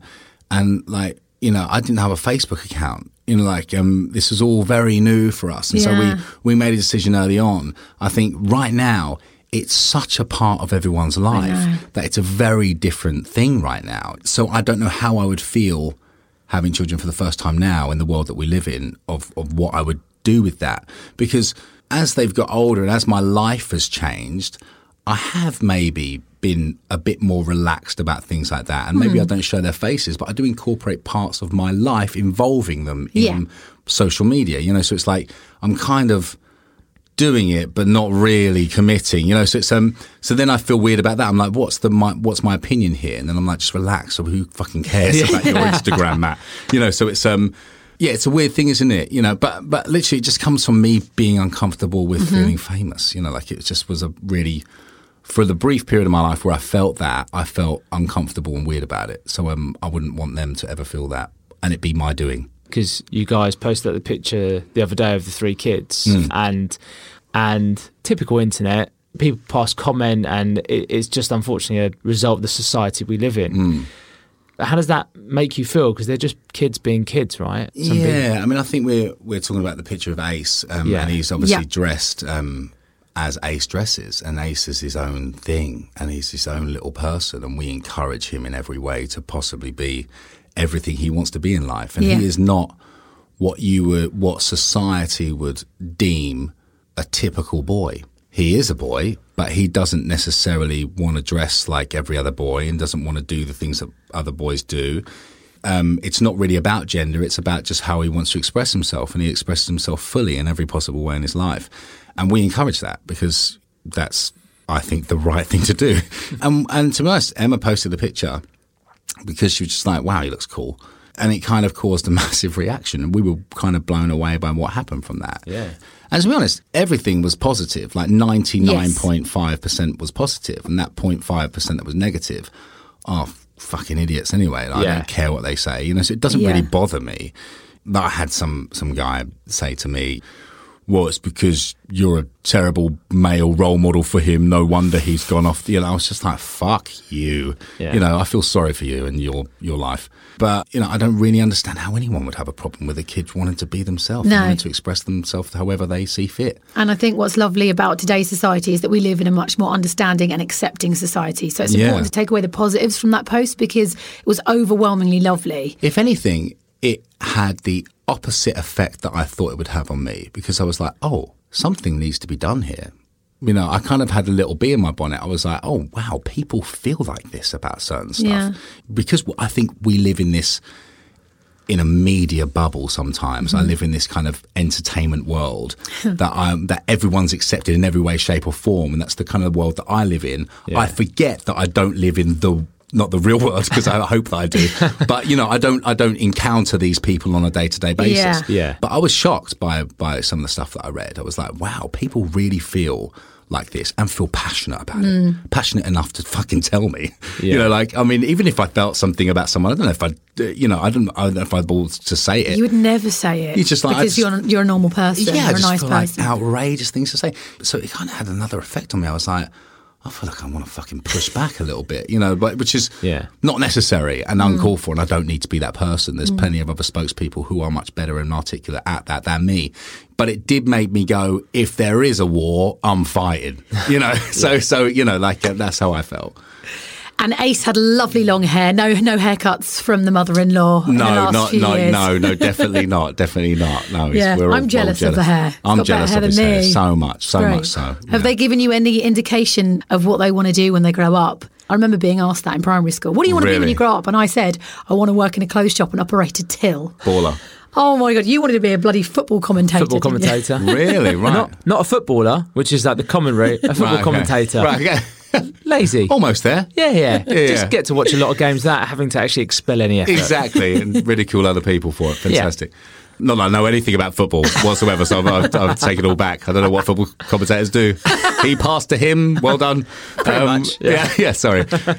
have a Facebook account. This was all very new for us, and so we made a decision early on. I think right now, it's such a part of everyone's life that it's a very different thing right now. So I don't know how I would feel having children for the first time now in the world that we live in, of what I would do with that. Because as they've got older and as my life has changed, I have maybe been a bit more relaxed about things like that. And maybe I don't show their faces, but I do incorporate parts of my life involving them in social media. So it's like I'm kind of doing it but not really committing, so it's so then I feel weird about that. I'm like, what's my opinion here? And then I'm like, just relax, or who fucking cares about your Instagram, Matt? So it's it's a weird thing, isn't it? But literally it just comes from me being uncomfortable with feeling famous. It just was a really, for the brief period of my life where I felt uncomfortable and weird about it. So I wouldn't want them to ever feel that, and it be my doing. Because you guys posted the picture the other day of the 3 kids, and typical internet, people pass comment, and it's just unfortunately a result of the society we live in. But how does that make you feel? Because they're just kids being kids, right? I think we're talking about the picture of Ace, and he's obviously dressed as Ace dresses, and Ace is his own thing, and he's his own little person, and we encourage him in every way to possibly be everything he wants to be in life. And he is not what society would deem a typical boy. He is a boy, but he doesn't necessarily want to dress like every other boy and doesn't want to do the things that other boys do. It's not really about gender. It's about just how he wants to express himself, and he expresses himself fully in every possible way in his life. And we encourage that because that's, I think, the right thing to do. And to be honest, Emma posted the picture because she was just like, wow, he looks cool. And it kind of caused a massive reaction. And we were kind of blown away by what happened from that. Yeah. And to be honest, everything was positive. Like 99.5% was positive. And that 0.5% that was negative are fucking idiots anyway. Like, I don't care what they say. You know, so it doesn't really bother me. But I had some guy say to me, well, it's because you're a terrible male role model for him. No wonder he's gone off. You know, I was just like, fuck you. Yeah. You know, I feel sorry for you and your life. But, you know, I don't really understand how anyone would have a problem with a kid wanting to be themselves, and wanting to express themselves however they see fit. And I think what's lovely about today's society is that we live in a much more understanding and accepting society. So it's important to take away the positives from that post, because it was overwhelmingly lovely. If anything, it had the opposite effect that I thought it would have on me, because I was like, oh, something needs to be done here. You know, I kind of had a little bee in my bonnet. I was like, oh, wow, people feel like this about certain stuff. Yeah. Because I think we live in a media bubble sometimes. I live in this kind of entertainment world that everyone's accepted in every way, shape or form. And that's the kind of world that I live in. Yeah. I forget that I don't live in not the real world, because I hope that I do. But, you know, I don't encounter these people on a day-to-day basis. Yeah. But I was shocked by some of the stuff that I read. I was like, wow, people really feel like this and feel passionate about it. Passionate enough to fucking tell me. Yeah. You know, like, I mean, even if I felt something about someone, I don't know if I don't know if I'd balls to say it. You would never say it. You're just like, because you're a normal person. Yeah, you're a nice feel person. Like outrageous things to say. So it kind of had another effect on me. I was like, I feel like I want to fucking push back a little bit, you know, but which is not necessary and uncalled for, and I don't need to be that person. There's plenty of other spokespeople who are much better and articulate at that than me. But it did make me go, if there is a war, I'm fighting, you know. So you know, like that's how I felt. And Ace had lovely long hair. No haircuts from the mother-in-law in the last few years. No, definitely not. Definitely not. No, I'm jealous of the hair. I'm jealous of his hair so much so. Have they given you any indication of what they want to do when they grow up? I remember being asked that in primary school. What do you want to be when you grow up? And I said, I want to work in a clothes shop and operate a till. Baller. Oh my God, you wanted to be a bloody football commentator. Football commentator. Really? Right. Not a footballer, which is like the common rate. A football commentator. Right, okay. Lazy. Almost there. Yeah. Just get to watch a lot of games without having to actually expel any effort. Exactly, and ridicule other people for it. Fantastic. Yeah. Not that I know anything about football whatsoever, so I've taken it all back. I don't know what football commentators do. He passed to him. Well done. Pretty much. Yeah, sorry.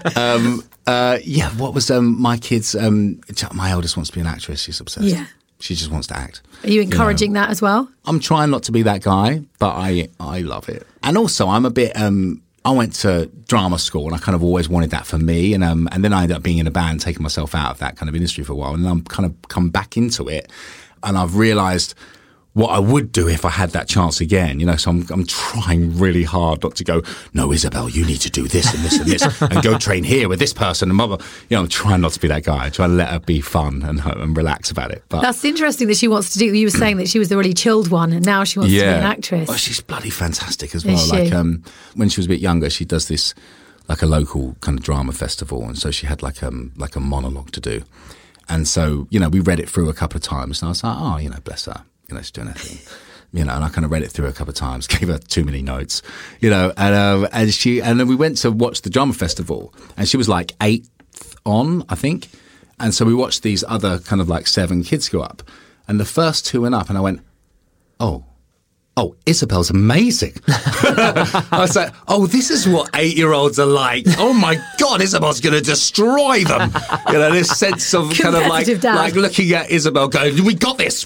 What was my kids? My eldest wants to be an actress. She's obsessed. Yeah. She just wants to act. Are you encouraging that as well? I'm trying not to be that guy, but I love it. And also, I'm a bit... I went to drama school and I kind of always wanted that for me. And then I ended up being in a band, taking myself out of that kind of industry for a while. And then I'm kind of come back into it. And I've realised what I would do if I had that chance again, you know. So I'm trying really hard not to go, no, Isabel, you need to do this and this and this and go train here with this person and mother. You know, I'm trying not to be that guy. I try to let her be fun and relax about it. But that's interesting that she wants to do. You were saying that she was the really chilled one, and now she wants to be an actress. Well, she's bloody fantastic as well. Like when she was a bit younger, she does this like a local kind of drama festival, and so she had like a monologue to do, and so you know we read it through a couple of times, and I was like, oh, you know, bless her. You know, she's doing her thing, you know, and I kind of read it through a couple of times, gave her too many notes, you know, and then we went to watch the drama festival, and she was like 8th on, I think, and so we watched these other kind of like 7 kids go up, and the first 2 went up, and I went, oh, Isabel's amazing. I was like, oh, this is what 8-year-olds are like. Oh my God, Isabel's going to destroy them. You know, this sense of kind of like looking at Isabel going, we got this.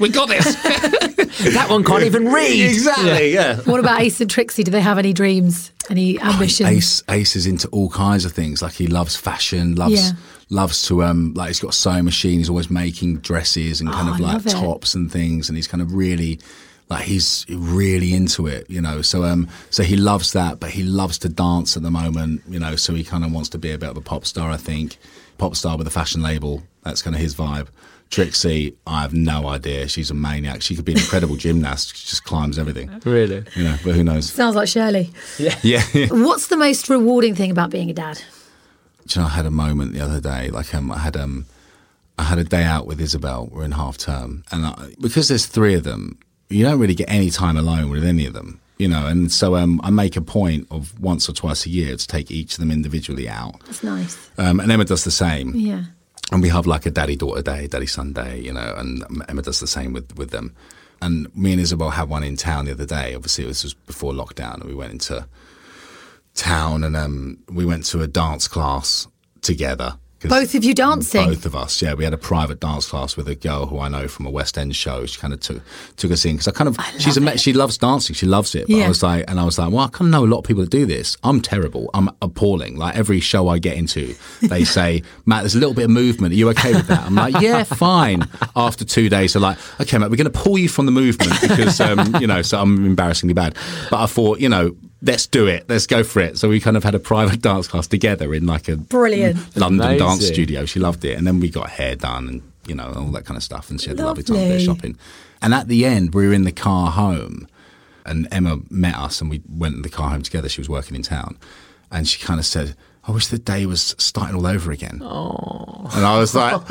That one can't even read. Exactly, yeah. What about Ace and Trixie? Do they have any dreams, any ambitions? Ace is into all kinds of things. Like he loves fashion, loves to, like he's got a sewing machine. He's always making dresses and kind of like tops and things. And he's kind of really... Like he's really into it, you know. So he loves that, but he loves to dance at the moment, you know. So he kind of wants to be a bit of a pop star, I think. Pop star with a fashion label. That's kind of his vibe. Trixie, I have no idea. She's a maniac. She could be an incredible gymnast. She just climbs everything. Really? You know, but who knows? Sounds like Shirley. Yeah. What's the most rewarding thing about being a dad? Do you know, I had a moment the other day. Like I had a day out with Isabel. We're in half term, and because there's 3 of them. You don't really get any time alone with any of them, you know, and so I make a point of once or twice a year to take each of them individually out. That's nice. And Emma does the same. Yeah. And we have like a daddy-daughter day, daddy-son day, you know, and Emma does the same with them. And me and Isabel had one in town the other day. Obviously, this was before lockdown, and we went into town and we went to a dance class together. Both of you dancing? Both of us, yeah. We had a private dance class with a girl who I know from a West End show. She kind of took us in because she loves dancing. She loves it. But I was like, well, I kind of know a lot of people that do this. I'm terrible. I'm appalling. Like every show I get into, they say, Matt, there's a little bit of movement. Are you okay with that? I'm like, yeah, fine. After 2 days, they're like, okay, Matt, we're going to pull you from the movement because, you know, so I'm embarrassingly bad. But I thought, you know, let's do it. Let's go for it. So we kind of had a private dance class together in like a brilliant London dance studio. She loved it. And then we got hair done and, you know, all that kind of stuff. And she had a lovely time a bit of shopping. And at the end, we were in the car home and Emma met us and we went in the car home together. She was working in town. And she kind of said, I wish the day was starting all over again. Oh. And I was like...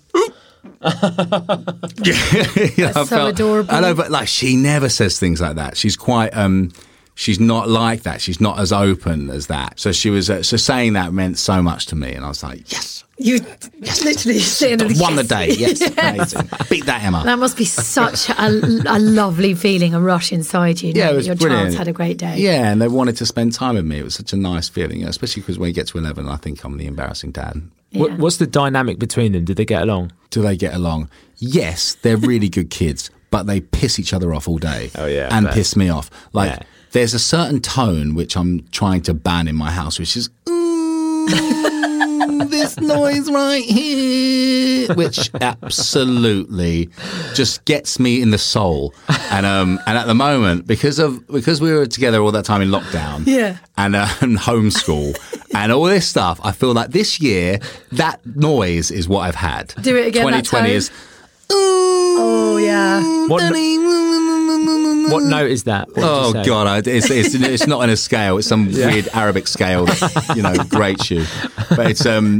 yeah, that's so adorable. I know, but like she never says things like that. She's quite... she's not like that. She's not as open as that. So she was. So saying that meant so much to me, and I was like, "Yes, you literally sitting and won the day. Yes, amazing. Beat that, Emma." That must be such a lovely feeling, a rush inside you. Yeah, it was your brilliant. child's had a great day. Yeah, and they wanted to spend time with me. It was such a nice feeling, especially because when you get to 11, I think I'm the embarrassing dad. Yeah. What's the dynamic between them? Did they get along? Do they get along? Yes, they're really good kids, but they piss each other off all day. Oh yeah, and piss me off. Like. Yeah. There's a certain tone which I'm trying to ban in my house, which is this noise right here, which absolutely just gets me in the soul. And at the moment, because we were together all that time in lockdown, and homeschool and all this stuff, I feel like this year that noise is what I've had. Do it again. 2020 is. Oh yeah. What note is that? Oh God, it's not on a scale. It's some weird Arabic scale that, you know, grates you. But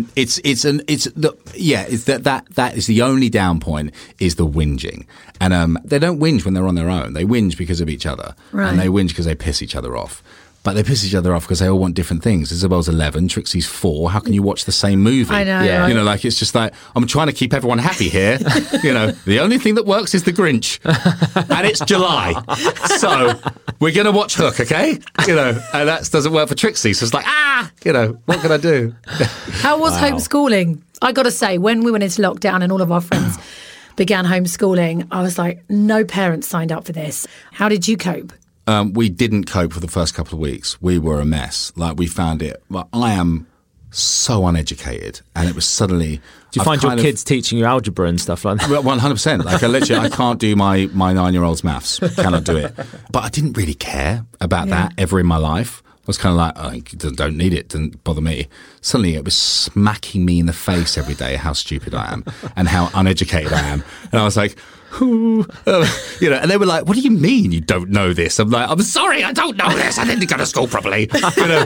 that is the only down point is the whinging. And they don't whinge when they're on their own. They whinge because of each other, and they whinge because they piss each other off. But they piss each other off because they all want different things. Isabel's 11, Trixie's 4. How can you watch the same movie? I know. Yeah. You know, like, it's just like, I'm trying to keep everyone happy here. You know, the only thing that works is The Grinch. And it's July. So we're going to watch Hook, okay? You know, and that doesn't work for Trixie. So it's like, you know, what can I do? How was homeschooling? I got to say, when we went into lockdown and all of our friends began homeschooling, I was like, no parents signed up for this. How did you cope? We didn't cope for the first couple of weeks. We were a mess. Like, we found it. Like, I am so uneducated, and it was suddenly. Do you find your kids teaching you algebra and stuff like that? 100%. Like, I can't do my 9-year-old's maths. Cannot do it. But I didn't really care about that ever in my life. I was kind of like, I don't need it, doesn't bother me. Suddenly it was smacking me in the face every day how stupid I am and how uneducated I am. And I was like, you know, and they were like, what do you mean you don't know this? I'm like, I'm sorry, I don't know this. I didn't go to school properly. You know?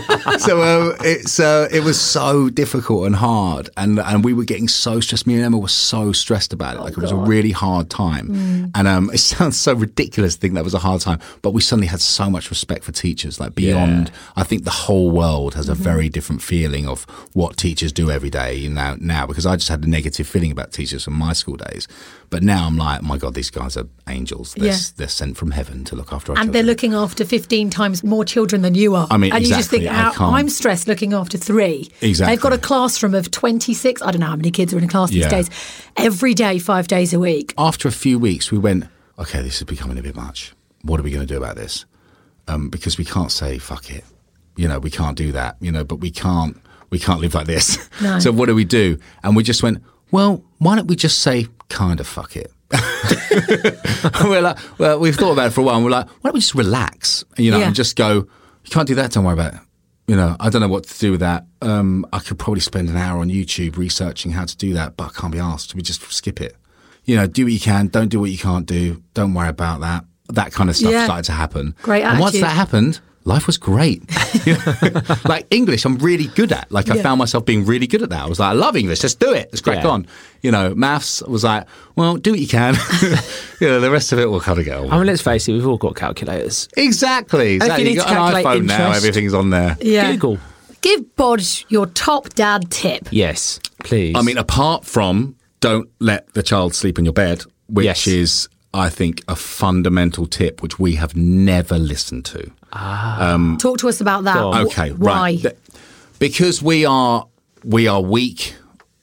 So it was so difficult and hard. And we were getting so stressed. Me and Emma were so stressed about it. Like, it was a really hard time. And it sounds so ridiculous to think that was a hard time, but we suddenly had so much respect for teachers, like beyond. I think the whole world has a very different feeling of what teachers do every day now, because I just had a negative feeling about teachers from my school days. But now I'm like, oh my God, these guys are angels. They're sent from heaven to look after our children. And they're looking after 15 times more children than you are. I mean, and exactly. You just think, I'm stressed looking after 3. Exactly. They've got a classroom of 26. I don't know how many kids are in a class these days. Every day, 5 days a week. After a few weeks, we went, okay, this is becoming a bit much. What are we going to do about this? Because we can't say, fuck it. You know, we can't do that. You know, but we can't live like this. No. So what do? And we just went, well, why don't we just say, kind of fuck it? We're like, well, we've thought about it for a while, and we're like, why don't we just relax, you know, and just go, you can't do that, don't worry about it. You know, I don't know what to do with that. I could probably spend an hour on YouTube researching how to do that, but I can't be asked. We just skip it. You know, do what you can, don't do what you can't do, don't worry about that. That kind of stuff started to happen. Great attitude. And once that happened, life was great. Like, English, I'm really good at. Like, I found myself being really good at that. I was like, I love English. Let's do it. Let's crack on. You know, maths was like, well, do what you can. You know, the rest of it will kind of go. I mean, let's face it, we've all got calculators. Exactly. If you need You've to got an iPhone interest. now. Everything's on there. Yeah. Google. Give Bodge your top dad tip. Yes. Please. I mean, apart from don't let the child sleep in your bed, which is, I think, a fundamental tip which we have never listened to. Talk to us about that. Okay, Why? right. Because we are weak.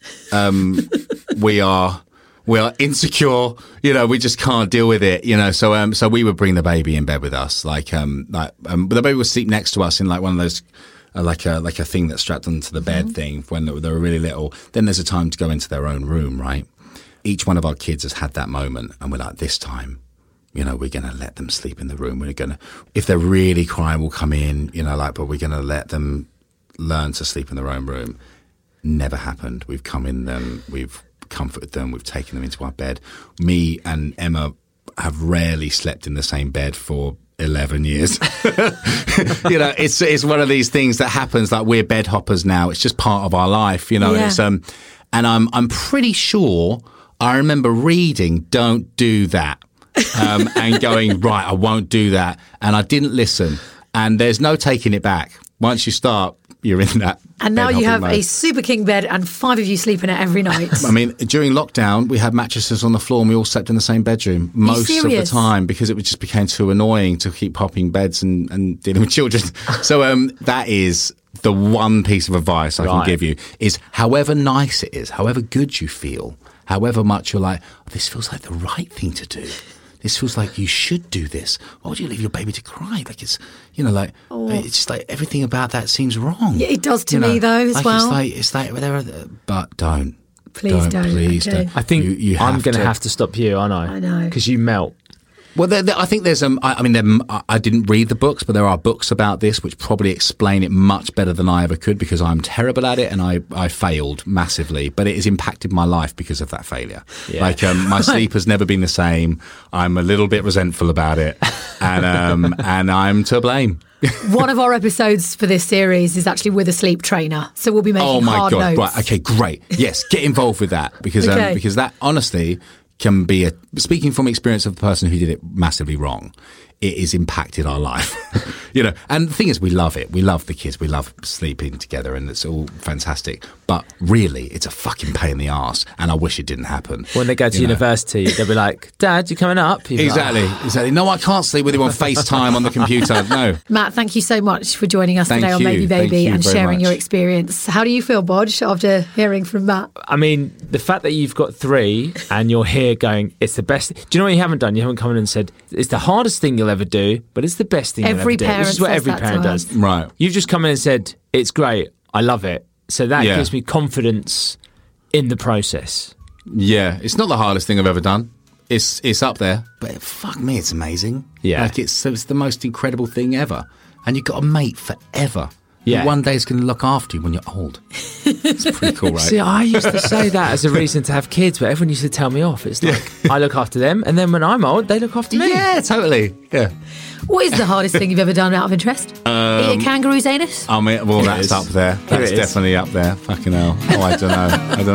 We are insecure. We just can't deal with it. So we would bring the baby in bed with us, but the baby would sleep next to us in like one of those. Like a thing that's strapped onto the bed thing when they were really little. Then there's a time to go into their own room, right? Each one of our kids has had that moment, and we're like, this time, we're going to let them sleep in the room. We're going to, if they're really crying, we'll come in, but we're going to let them learn to sleep in their own room. Never happened. We've come in them, we've comforted them, we've taken them into our bed. Me and Emma have rarely slept in the same bed for 11 years. It's one of these things that happens. Like, we're bed hoppers now. It's just part of our life, It's, and I'm pretty sure I remember reading "Don't do that," and going, right, I won't do that, and I didn't listen. And there's no taking it back. Once you start, you're in that. And now you have a Super King bed and 5 of you sleep in it every night. I mean, during lockdown, we had mattresses on the floor and we all slept in the same bedroom most of the time because it just became too annoying to keep hopping beds and dealing with children. So that is the one piece of advice I can give you is however nice it is, however good you feel, however much you're like, oh, this feels like the right thing to do. This feels like you should do this. Why would you leave your baby to cry? Like it's, it's just like everything about that seems wrong. Yeah, it does to me though as well. It's like but don't. Please don't. Please don't. I think I'm going to have to stop you, aren't I? I know. Because you melt. Well, I think there's I didn't read the books, but there are books about this which probably explain it much better than I ever could because I'm terrible at it and I failed massively. But it has impacted my life because of that failure. Yeah. Like my sleep has never been the same. I'm a little bit resentful about it, and I'm to blame. One of our episodes for this series is actually with a sleep trainer, so we'll be making hard notes. Right? Okay, great. Yes, get involved with that because that honestly can be speaking from experience of the person who did it massively wrong. It has impacted our life, And the thing is, we love it. We love the kids. We love sleeping together, and it's all fantastic. But really, it's a fucking pain in the arse, and I wish it didn't happen. When they go to university, they'll be like, "Dad, you coming up?" Exactly. No, I can't sleep with you on FaceTime on the computer. No. Matt, thank you so much for joining us today on Maybe Baby and sharing your experience. How do you feel, Bodge, after hearing from Matt? I mean, the fact that you've got 3 and you're here going, it's the best. Do you know what you haven't done? You haven't come in and said, it's the hardest thing you'll ever do, but it's the best thing you'll ever do. Which is what every parent does. Right. You've just come in and said, it's great. I love it. So that gives me confidence in the process. Yeah. It's not the hardest thing I've ever done. It's up there. But fuck me, it's amazing. Yeah. Like it's the most incredible thing ever. And you've got a mate forever. Yeah. Who one day is going to look after you when you're old. It's pretty cool, right? See, I used to say that as a reason to have kids, but everyone used to tell me off. It's like, I look after them, and then when I'm old, they look after me. Yeah, totally. Yeah. What is the hardest thing you've ever done out of interest? Eat a kangaroo's anus? I mean, well, that's up there. That's definitely up there. Fucking hell. Oh, I don't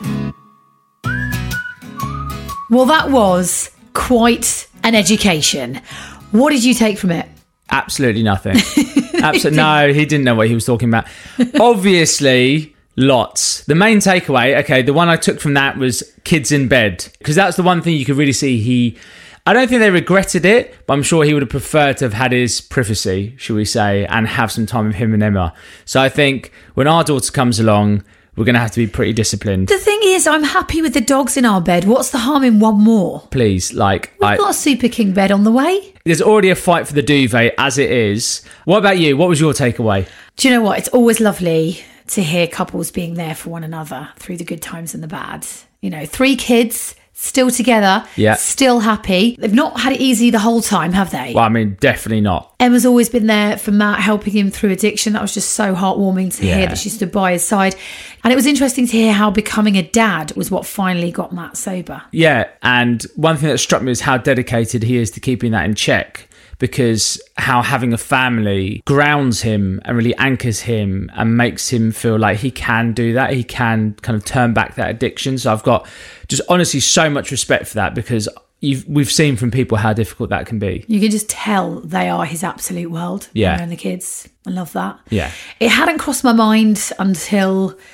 know. Well, that was quite an education. What did you take from it? Absolutely nothing. No, he didn't know what he was talking about. Obviously, lots. The main takeaway, the one I took from that was kids in bed. Because that's the one thing you could really see. I don't think they regretted it, but I'm sure he would have preferred to have had his privacy, shall we say, and have some time with him and Emma. So I think when our daughter comes along, we're going to have to be pretty disciplined. The thing is, I'm happy with the dogs in our bed. What's the harm in one more? Please, We've got a Super King bed on the way. There's already a fight for the duvet as it is. What about you? What was your takeaway? Do you know what? It's always lovely to hear couples being there for one another through the good times and the bad. 3 kids, still together, still happy. They've not had it easy the whole time, have they? Well, I mean, definitely not. Emma's always been there for Matt, helping him through addiction. That was just so heartwarming to hear that she stood by his side. And it was interesting to hear how becoming a dad was what finally got Matt sober. Yeah, and one thing that struck me is how dedicated he is to keeping that in check, because how having a family grounds him and really anchors him and makes him feel like he can do that. He can kind of turn back that addiction. So I've got just honestly so much respect for that, because we've seen from people how difficult that can be. You can just tell they are his absolute world. Yeah. And the kids. I love that. Yeah. It hadn't crossed my mind until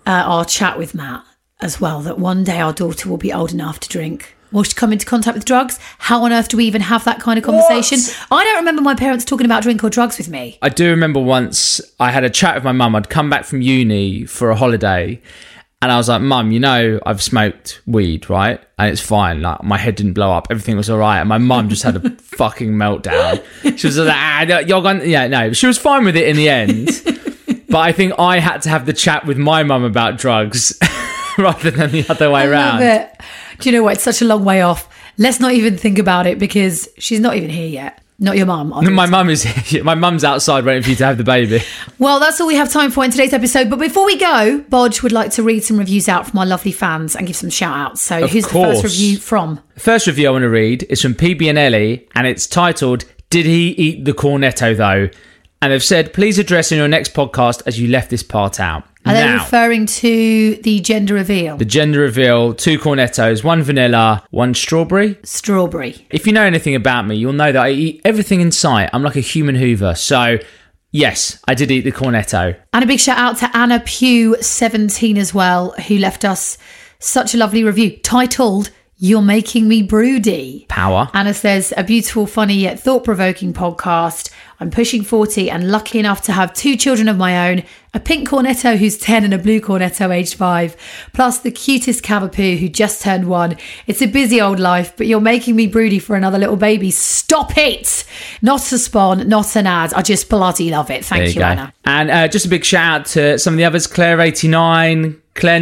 our chat with Matt as well, that one day our daughter will be old enough to drink. Will she come into contact with drugs? How on earth do we even have that kind of conversation? What? I don't remember my parents talking about drink or drugs with me. I do remember once I had a chat with my mum. I'd come back from uni for a holiday and I was like, Mum, you know, I've smoked weed, right? And it's fine. Like, my head didn't blow up. Everything was all right. And my mum just had a fucking meltdown. She was like, you're going... Yeah, no. She was fine with it in the end. But I think I had to have the chat with my mum about drugs rather than the other way around. I love it. Do you know what? It's such a long way off. Let's not even think about it because she's not even here yet. Not your mum. My mum is here. My mum's outside waiting for you to have the baby. Well, that's all we have time for in today's episode. But before we go, Bodge would like to read some reviews out from our lovely fans and give some shout outs. So who's the first review from? The first review I want to read is from PB and Ellie, and it's titled, Did He Eat the Cornetto Though? And they've said, please address in your next podcast as you left this part out. Are they referring to the gender reveal? The gender reveal, 2 cornettos, 1 vanilla, 1 strawberry. Strawberry. If you know anything about me, you'll know that I eat everything in sight. I'm like a human Hoover. So, yes, I did eat the cornetto. And a big shout out to Anna Pugh, 17 as well, who left us such a lovely review titled, You're Making Me Broody. Power. Anna says, a beautiful, funny yet thought-provoking podcast. I'm pushing 40 and lucky enough to have 2 children of my own, a pink cornetto who's 10 and a blue cornetto aged 5, plus the cutest cavapoo who just turned 1. It's a busy old life, but you're making me broody for another little baby. Stop it! Not a spawn, not an ad. I just bloody love it. Thank you, Anna. And just a big shout out to some of the others, Claire89,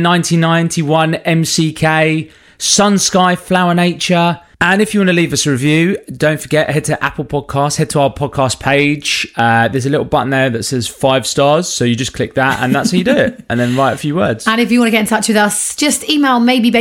Claire1991, MCK, Sun Sky, Flower Nature. And if you want to leave us a review, don't forget, head to Apple Podcasts, head to our podcast page. There's a little button there that says 5 stars. So you just click that and that's how you do it. And then write a few words. And if you want to get in touch with us, just email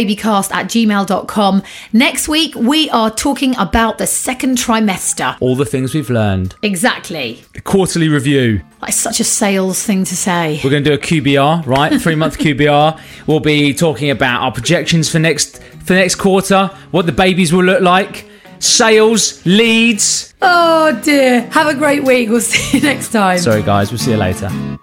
maybebabycast@gmail.com. Next week, we are talking about the second trimester. All the things we've learned. Exactly. A quarterly review. That's such a sales thing to say. We're going to do a QBR, right? 3-month QBR. We'll be talking about our projections for next quarter, what the babies will look like, sales, leads. Oh dear. Have a great week. We'll see you next time. Sorry guys, we'll see you later.